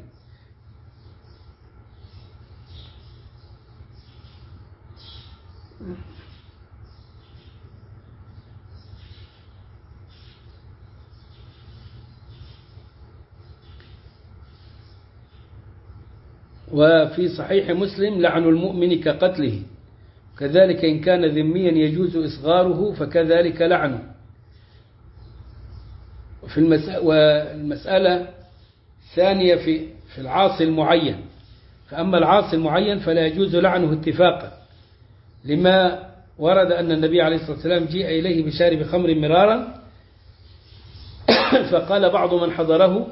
وفي صحيح مسلم: لعن المؤمن كقتله، كذلك إن كان ذميا يجوز إصغاره فكذلك لعنه. في المسألة والمسألة الثانية في في العاصي المعين، فأما العاصي المعين فلا يجوز لعنه اتفاقا، لما ورد أن النبي عليه الصلاة والسلام جيء إليه بشارب خمر مرارا فقال بعض من حضره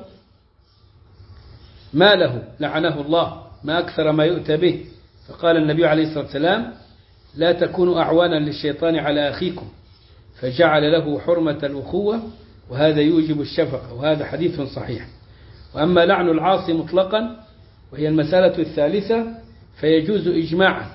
ما له لعنه الله ما أكثر ما يؤتى به، فقال النبي عليه الصلاة والسلام لا تكونوا أعوانا للشيطان على أخيكم، فجعل له حرمة الأخوة، وهذا يوجب الشفقة، وهذا حديث صحيح. وأما لعن العاصي مطلقا وهي المسألة الثالثة فيجوز إجماعا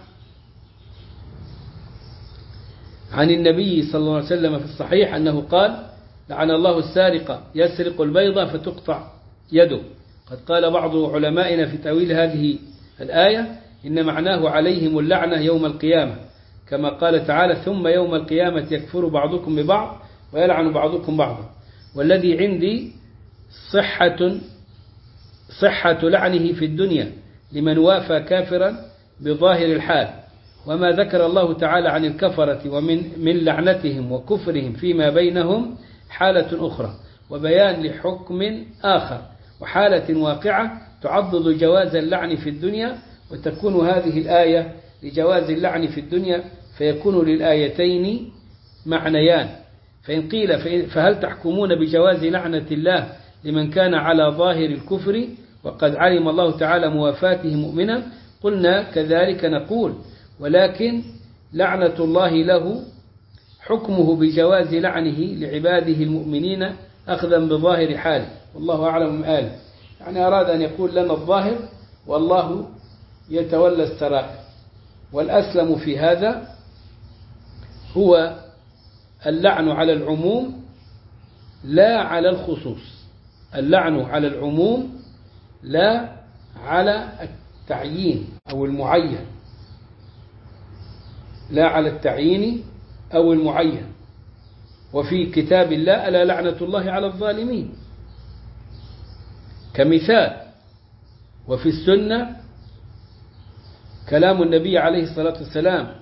عن النبي صلى الله عليه وسلم في الصحيح أنه قال لعن الله السارق يسرق البيضة فتقطع يده. قد قال بعض علمائنا في تأويل هذه الآية إن معناه عليهم اللعنة يوم القيامة، كما قال تعالى ثم يوم القيامة يكفر بعضكم ببعض ويلعن بعضكم بعضا. والذي عندي صحة صحة لعنه في الدنيا لمن وافى كافرا بظاهر الحال، وما ذكر الله تعالى عن الكفرة ومن من لعنتهم وكفرهم فيما بينهم حالة أخرى وبيان لحكم آخر، وحالة واقعة تعضد جواز اللعن في الدنيا، وتكون هذه الآية لجواز اللعن في الدنيا، فيكون للآيتين معنيان. فإن قيل فهل تحكمون بجواز لعنة الله لمن كان على ظاهر الكفر وقد علم الله تعالى موافاته مؤمنا؟ قلنا كذلك نقول، ولكن لعنة الله له حكمه بجواز لعنه لعباده المؤمنين أخذا بظاهر حاله، والله أعلم آله. يعني أراد أن يقول لنا الظاهر والله يتولى السرائر، والأسلم في هذا هو اللعن على العموم لا على الخصوص، اللعن على العموم لا على التعيين أو المعين، لا على التعيين أو المعين. وفي كتاب الله ألا لعنة الله على الظالمين كمثال، وفي السنة كلام النبي عليه الصلاة والسلام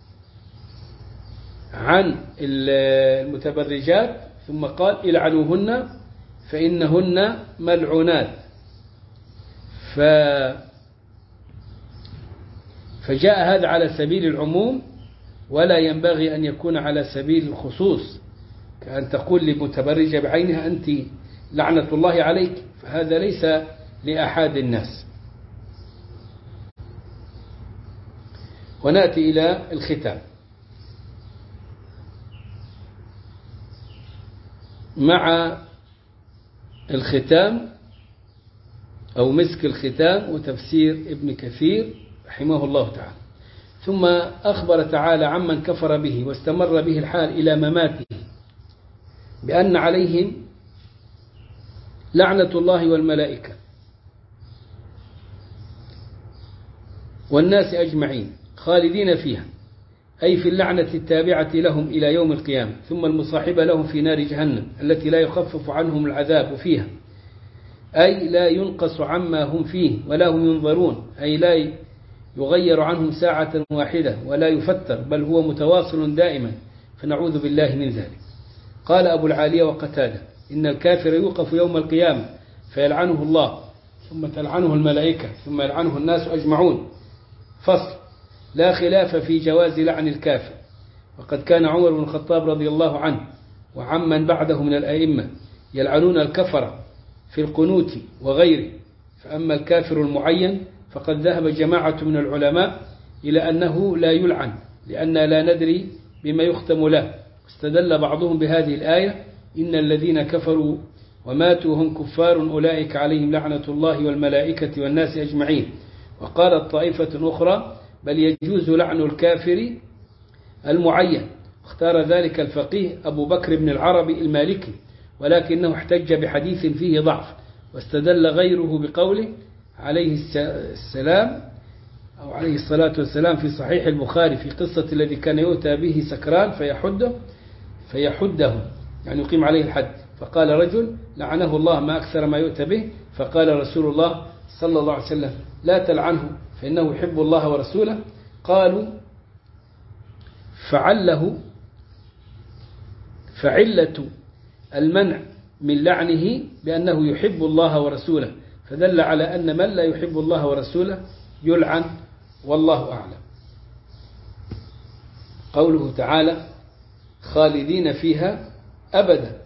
عن المتبرجات ثم قال العنوهن فإنهن ملعونات. ف فجاء هذا على سبيل العموم ولا ينبغي أن يكون على سبيل الخصوص، كأن تقول لمتبرجة بعينها أنت لعنة الله عليك، فهذا ليس لأحد الناس. ونأتي إلى الختام. مع الختام أو مسك الختام وتفسير ابن كثير رحمه الله تعالى. ثم أخبر تعالى عمن كفر به واستمر به الحال إلى مماته بأن عليهم لعنة الله والملائكة والناس أجمعين خالدين فيها، أي في اللعنة التابعة لهم إلى يوم القيامة، ثم المصاحبة لهم في نار جهنم التي لا يخفف عنهم العذاب فيها، أي لا ينقص عما هم فيه ولا هم ينظرون، أي لا يغير عنهم ساعة واحدة ولا يفتر، بل هو متواصل دائما، فنعوذ بالله من ذلك. قال أبو العالية وقتادة إن الكافر يوقف يوم القيامة فيلعنه الله ثم تلعنه الملائكة ثم يلعنه الناس أجمعون. فصل: لا خلاف في جواز لعن الكافر، وقد كان عمر بن الخطاب رضي الله عنه وعمن بعده من الأئمة يلعنون الكفر في القنوت وغيره. فأما الكافر المعين فقد ذهب جماعة من العلماء إلى أنه لا يلعن لأن لا ندري بما يختم له، استدل بعضهم بهذه الآية إن الذين كفروا وماتوا هم كفار أولئك عليهم لعنة الله والملائكة والناس أجمعين. وقالت طائفة أخرى بل يجوز لعن الكافر المعين، اختار ذلك الفقيه أبو بكر بن العربي المالكي، ولكنه احتج بحديث فيه ضعف، واستدل غيره بقوله عليه السلام أو عليه الصلاة والسلام في صحيح البخاري في قصة الذي كان يؤتى به سكران فيحده فيحده يعني يقيم عليه الحد، فقال رجل لعنه الله ما أكثر ما يؤتى به، فقال رسول الله صلى الله عليه وسلم لا تلعنه فإنه يحب الله ورسوله. قالوا فعله فعلة المنع من لعنه بأنه يحب الله ورسوله، فدل على أن من لا يحب الله ورسوله يلعن، والله أعلم. قوله تعالى خالدين فيها أبدا،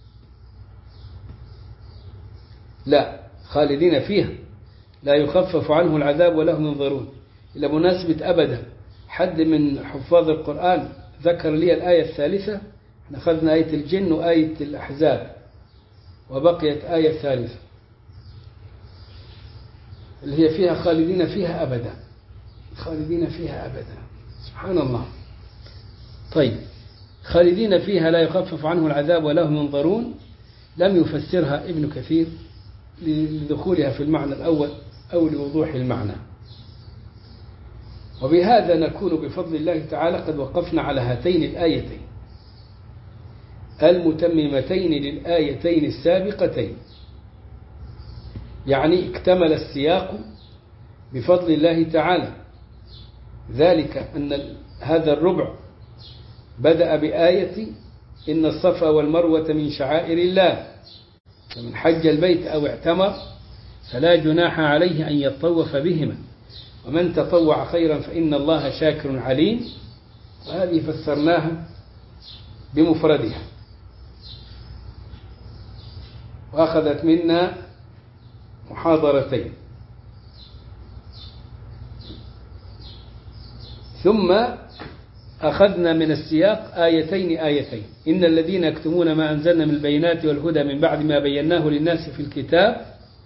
لا، خالدين فيها لا يخفف عنه العذاب ولا هم ينظرون. إلى مناسبة أبدا، حد من حفاظ القرآن ذكر لي الآية الثالثة. احنا أخذنا آية الجن وآية الأحزاب، وبقيت آية ثالثة اللي هي فيها خالدين فيها أبدا، خالدين فيها أبدا، سبحان الله. طيب، خالدين فيها لا يخفف عنه العذاب ولا هم ينظرون، لم يفسرها ابن كثير لدخولها في المعنى الأول أو لوضوح المعنى. وبهذا نكون بفضل الله تعالى قد وقفنا على هاتين الآيتين المتممتين للآيتين السابقتين، يعني اكتمل السياق بفضل الله تعالى، ذلك أن هذا الربع بدأ بآية إن الصفا والمروة من شعائر الله، فمن حج البيت أو اعتمر فلا جناح عليه أن يطوف بهما، ومن تطوع خيرا فإن الله شاكر عليم. وهذه فسرناها بمفردها، وأخذت منا محاضرتين. ثم أخذنا من السياق آيتين آيتين، إن الذين يكتمون ما أنزلنا من البينات والهدى من بعد ما بيناه للناس في الكتاب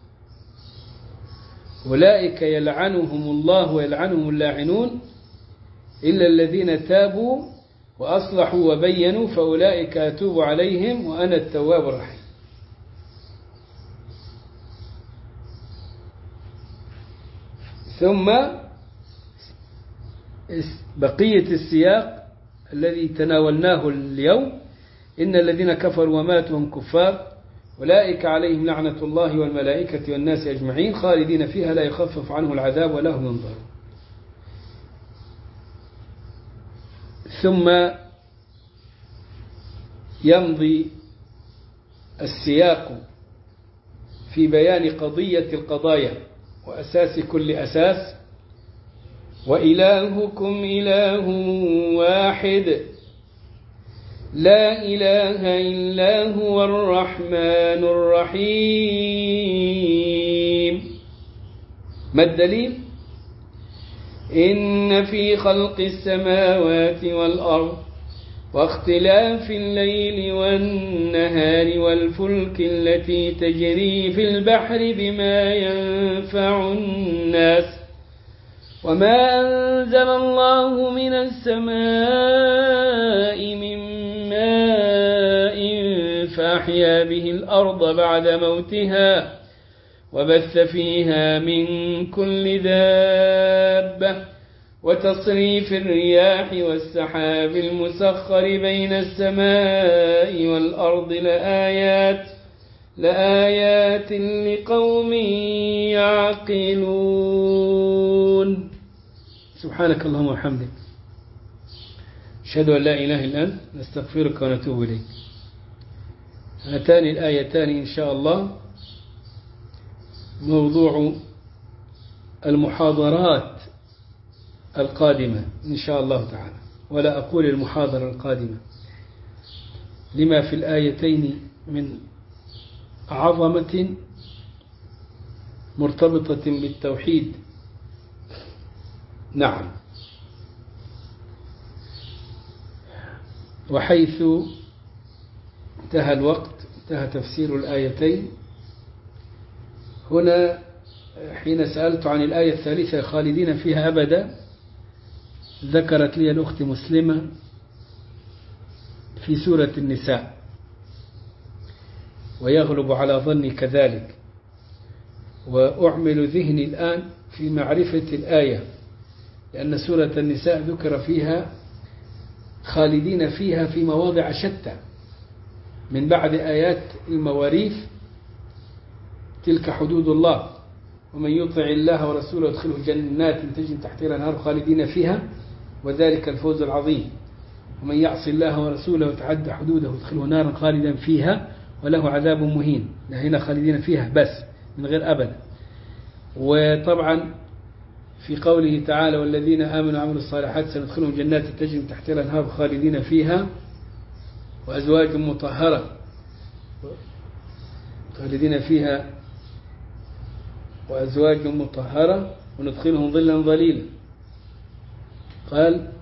أولئك يلعنهم الله ويلعنهم اللاعنون إلا الذين تابوا وأصلحوا وبينوا فأولئك أتوب عليهم وأنا التواب الرحيم. ثم بقية السياق الذي تناولناه اليوم، إن الذين كفروا وماتوا هم كفار أولئك عليهم لعنة الله والملائكة والناس أجمعين خالدين فيها لا يخفف عنه العذاب ولا هم ينظرون. ثم يمضي السياق في بيان قضية القضايا وأساس كل أساس، وإلهكم إله واحد لا إله إلا هو الرحمن الرحيم. ما الدليل؟ إن في خلق السماوات والأرض واختلاف الليل والنهار والفلك التي تجري في البحر بما ينفع الناس وما أنزل الله من السماء من ماء فأحيا به الأرض بعد موتها وبث فيها من كل دابة وتصريف الرياح والسحاب المسخر بين السماء والأرض لآيات لآيات لقوم يعقلون. سبحانك اللهم وبحمدك أشهد أن لا إله إلا أنت نستغفرك ونتوب إليك. هاتان الآيتان إن شاء الله موضوع المحاضرات القادمة إن شاء الله تعالى، ولا أقول المحاضرة القادمة لما في الآيتين من عظمة مرتبطة بالتوحيد. نعم. وحيث انتهى الوقت انتهى تفسير الآيتين، هنا حين سألت عن الآية الثالثة خالدين فيها أبدا، ذكرت لي الأخت مسلمة في سورة النساء، ويغلب على ظني كذلك، وأعمل ذهني الآن في معرفة الآية، لأن سورة النساء ذكر فيها خالدين فيها في مواضع شتى من بعد آيات المواريث، تلك حدود الله ومن يطع الله ورسوله يدخله جنات تجري تحتها الأنهار خالدين فيها وذلك الفوز العظيم. ومن يعص الله ورسوله وتعدى حدوده يدخله نارا خالدا فيها وله عذاب مهين. هنا خالدين فيها بس من غير أبدا. وطبعا في قوله تعالى والذين آمنوا وعملوا الصالحات سندخلهم جنات تجري من تحتها الأنهار خالدين فيها وأزواج مطهرة خالدين فيها وأزواج مطهرة وندخلهم ظلا ظليلا. قال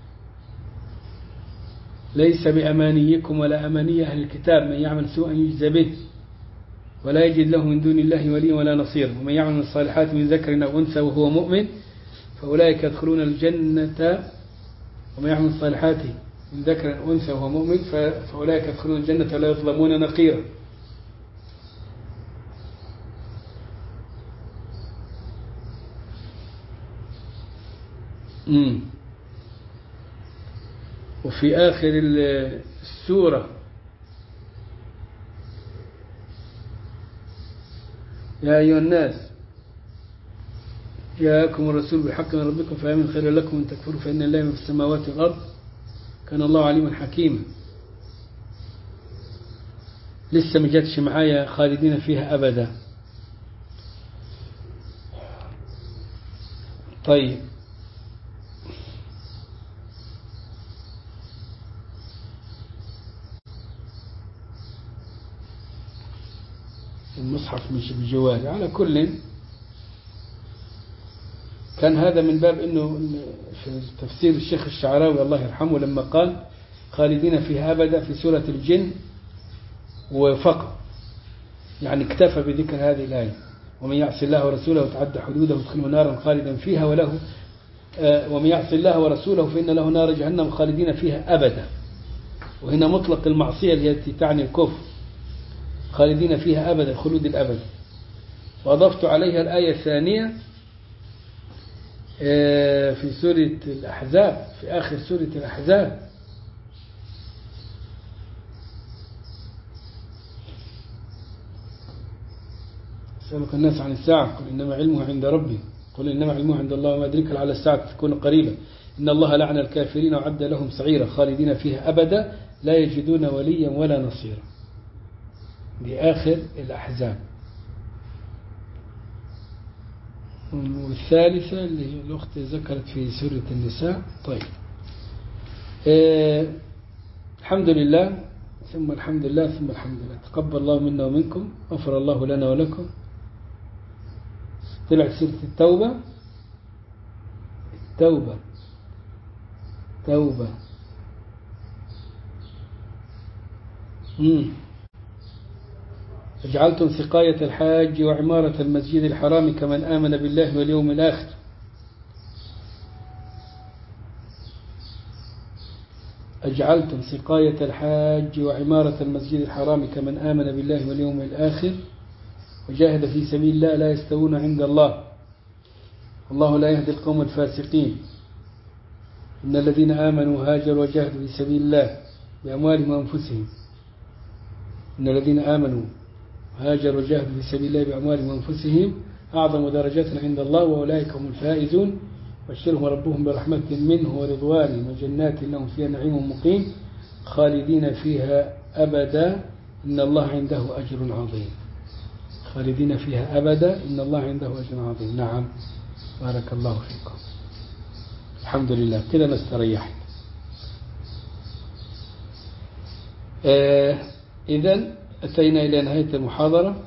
ليس بأمانيكم ولا أماني أهل الكتاب من يعمل سوءا يجزى به ولا يجد له من دون الله وليا ولا نصيرا ومن يعمل من الصالحات من ذكر أو أنثى وهو مؤمن فأولئك يدخلون الجنة ومن يعمل من الصالحات من ذكر أو أنثى وهو مؤمن فأولئك يدخلون الجنة ولا يظلمون نقيرا. امم وفي آخر السورة يا أيها الناس جاءكم الرسول بالحق من ربكم فآمنوا خيرا لكم أن تكفروا فإن الله في السماوات والأرض كان الله عليما حكيما. لسه ما جاتش معايا خالدين فيها أبدا. طيب المصحف مش بجوالي. على كل كان هذا من باب أنه في تفسير الشيخ الشعراوي الله يرحمه لما قال خالدين فيها أبدا في سورة الجن وفقط، يعني اكتفى بذكر هذه الآية ومن يعص الله ورسوله وتعدى حدوده يدخله نارا خالدا فيها وله ومن يعص الله ورسوله فإن له نار جهنم خالدين فيها أبدا. وهنا مطلق المعصية التي تعني الكفر خالدين فيها أبدا خلود الأبد. وأضفت عليها الآية الثانية في سورة الأحزاب في آخر سورة الأحزاب يسألك الناس عن الساعة قل إنما علمه عند ربي قل إنما علمه عند الله وما أدريك على الساعة تكون قريبا إن الله لعن الكافرين وعد لهم سعيرا خالدين فيها أبدا لا يجدون وليا ولا نصيرا. دي آخر الأحزاب. والثالثة اللي الأخت ذكرت في سورة النساء. طيب آه الحمد لله ثم الحمد لله ثم الحمد لله تقبل الله منا ومنكم غفر الله لنا ولكم. طلعت سورة التوبة التوبة توبة مم. جعلتم سقاية الحاج وعمارة المسجد الحرام كمن آمن بالله واليوم الآخر. أجعلتم سقاية الحاج وعمارة المسجد الحرام كمن آمن بالله واليوم الآخر وجاهد في سبيل الله لا يستوون عند الله الله لا يهدي القوم الفاسقين. إن الذين آمنوا هاجروا وجاهدوا في سبيل الله بأموالهم وأنفسهم إن الذين آمنوا هاجروا وجاهدوا في سبيل الله بأموالهم وأنفسهم أعظم درجات عند الله وأولئك هم الفائزون. بشرهم ربهم برحمة منه ورضوان وجنات لهم فيها نعيم مقيم خالدين فيها أبدا إن الله عنده أجر عظيم. خالدين فيها أبدا إن الله عنده أجر عظيم. نعم بارك الله فيكم. الحمد لله كده نستريح. آه إذن أتينا إلى نهاية المحاضرة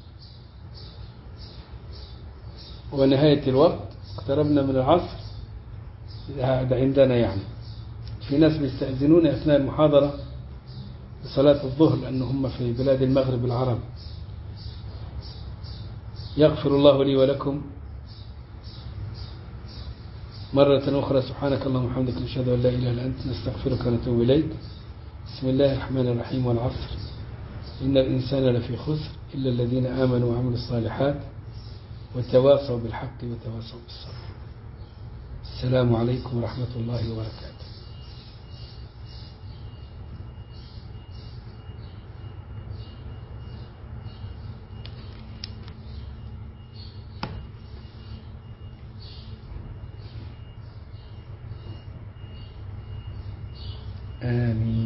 ونهاية الوقت اقتربنا من العصر. هذا عندنا يعني في ناس بيستأذنون أثناء المحاضرة بصلاة الظهر لأنهم في بلاد المغرب العرب. يغفر الله لي ولكم مرة أخرى. سبحانك اللهم وبحمدك نشهد أن لا إله إلا أنت نستغفرك ونتوب إليك. بسم الله الرحمن الرحيم والعصر إن الإنسان لفي خسر إلا الذين آمنوا وعملوا الصالحات وتواصوا بالحق وتواصوا بالصبر. السلام عليكم ورحمة الله وبركاته. آمين.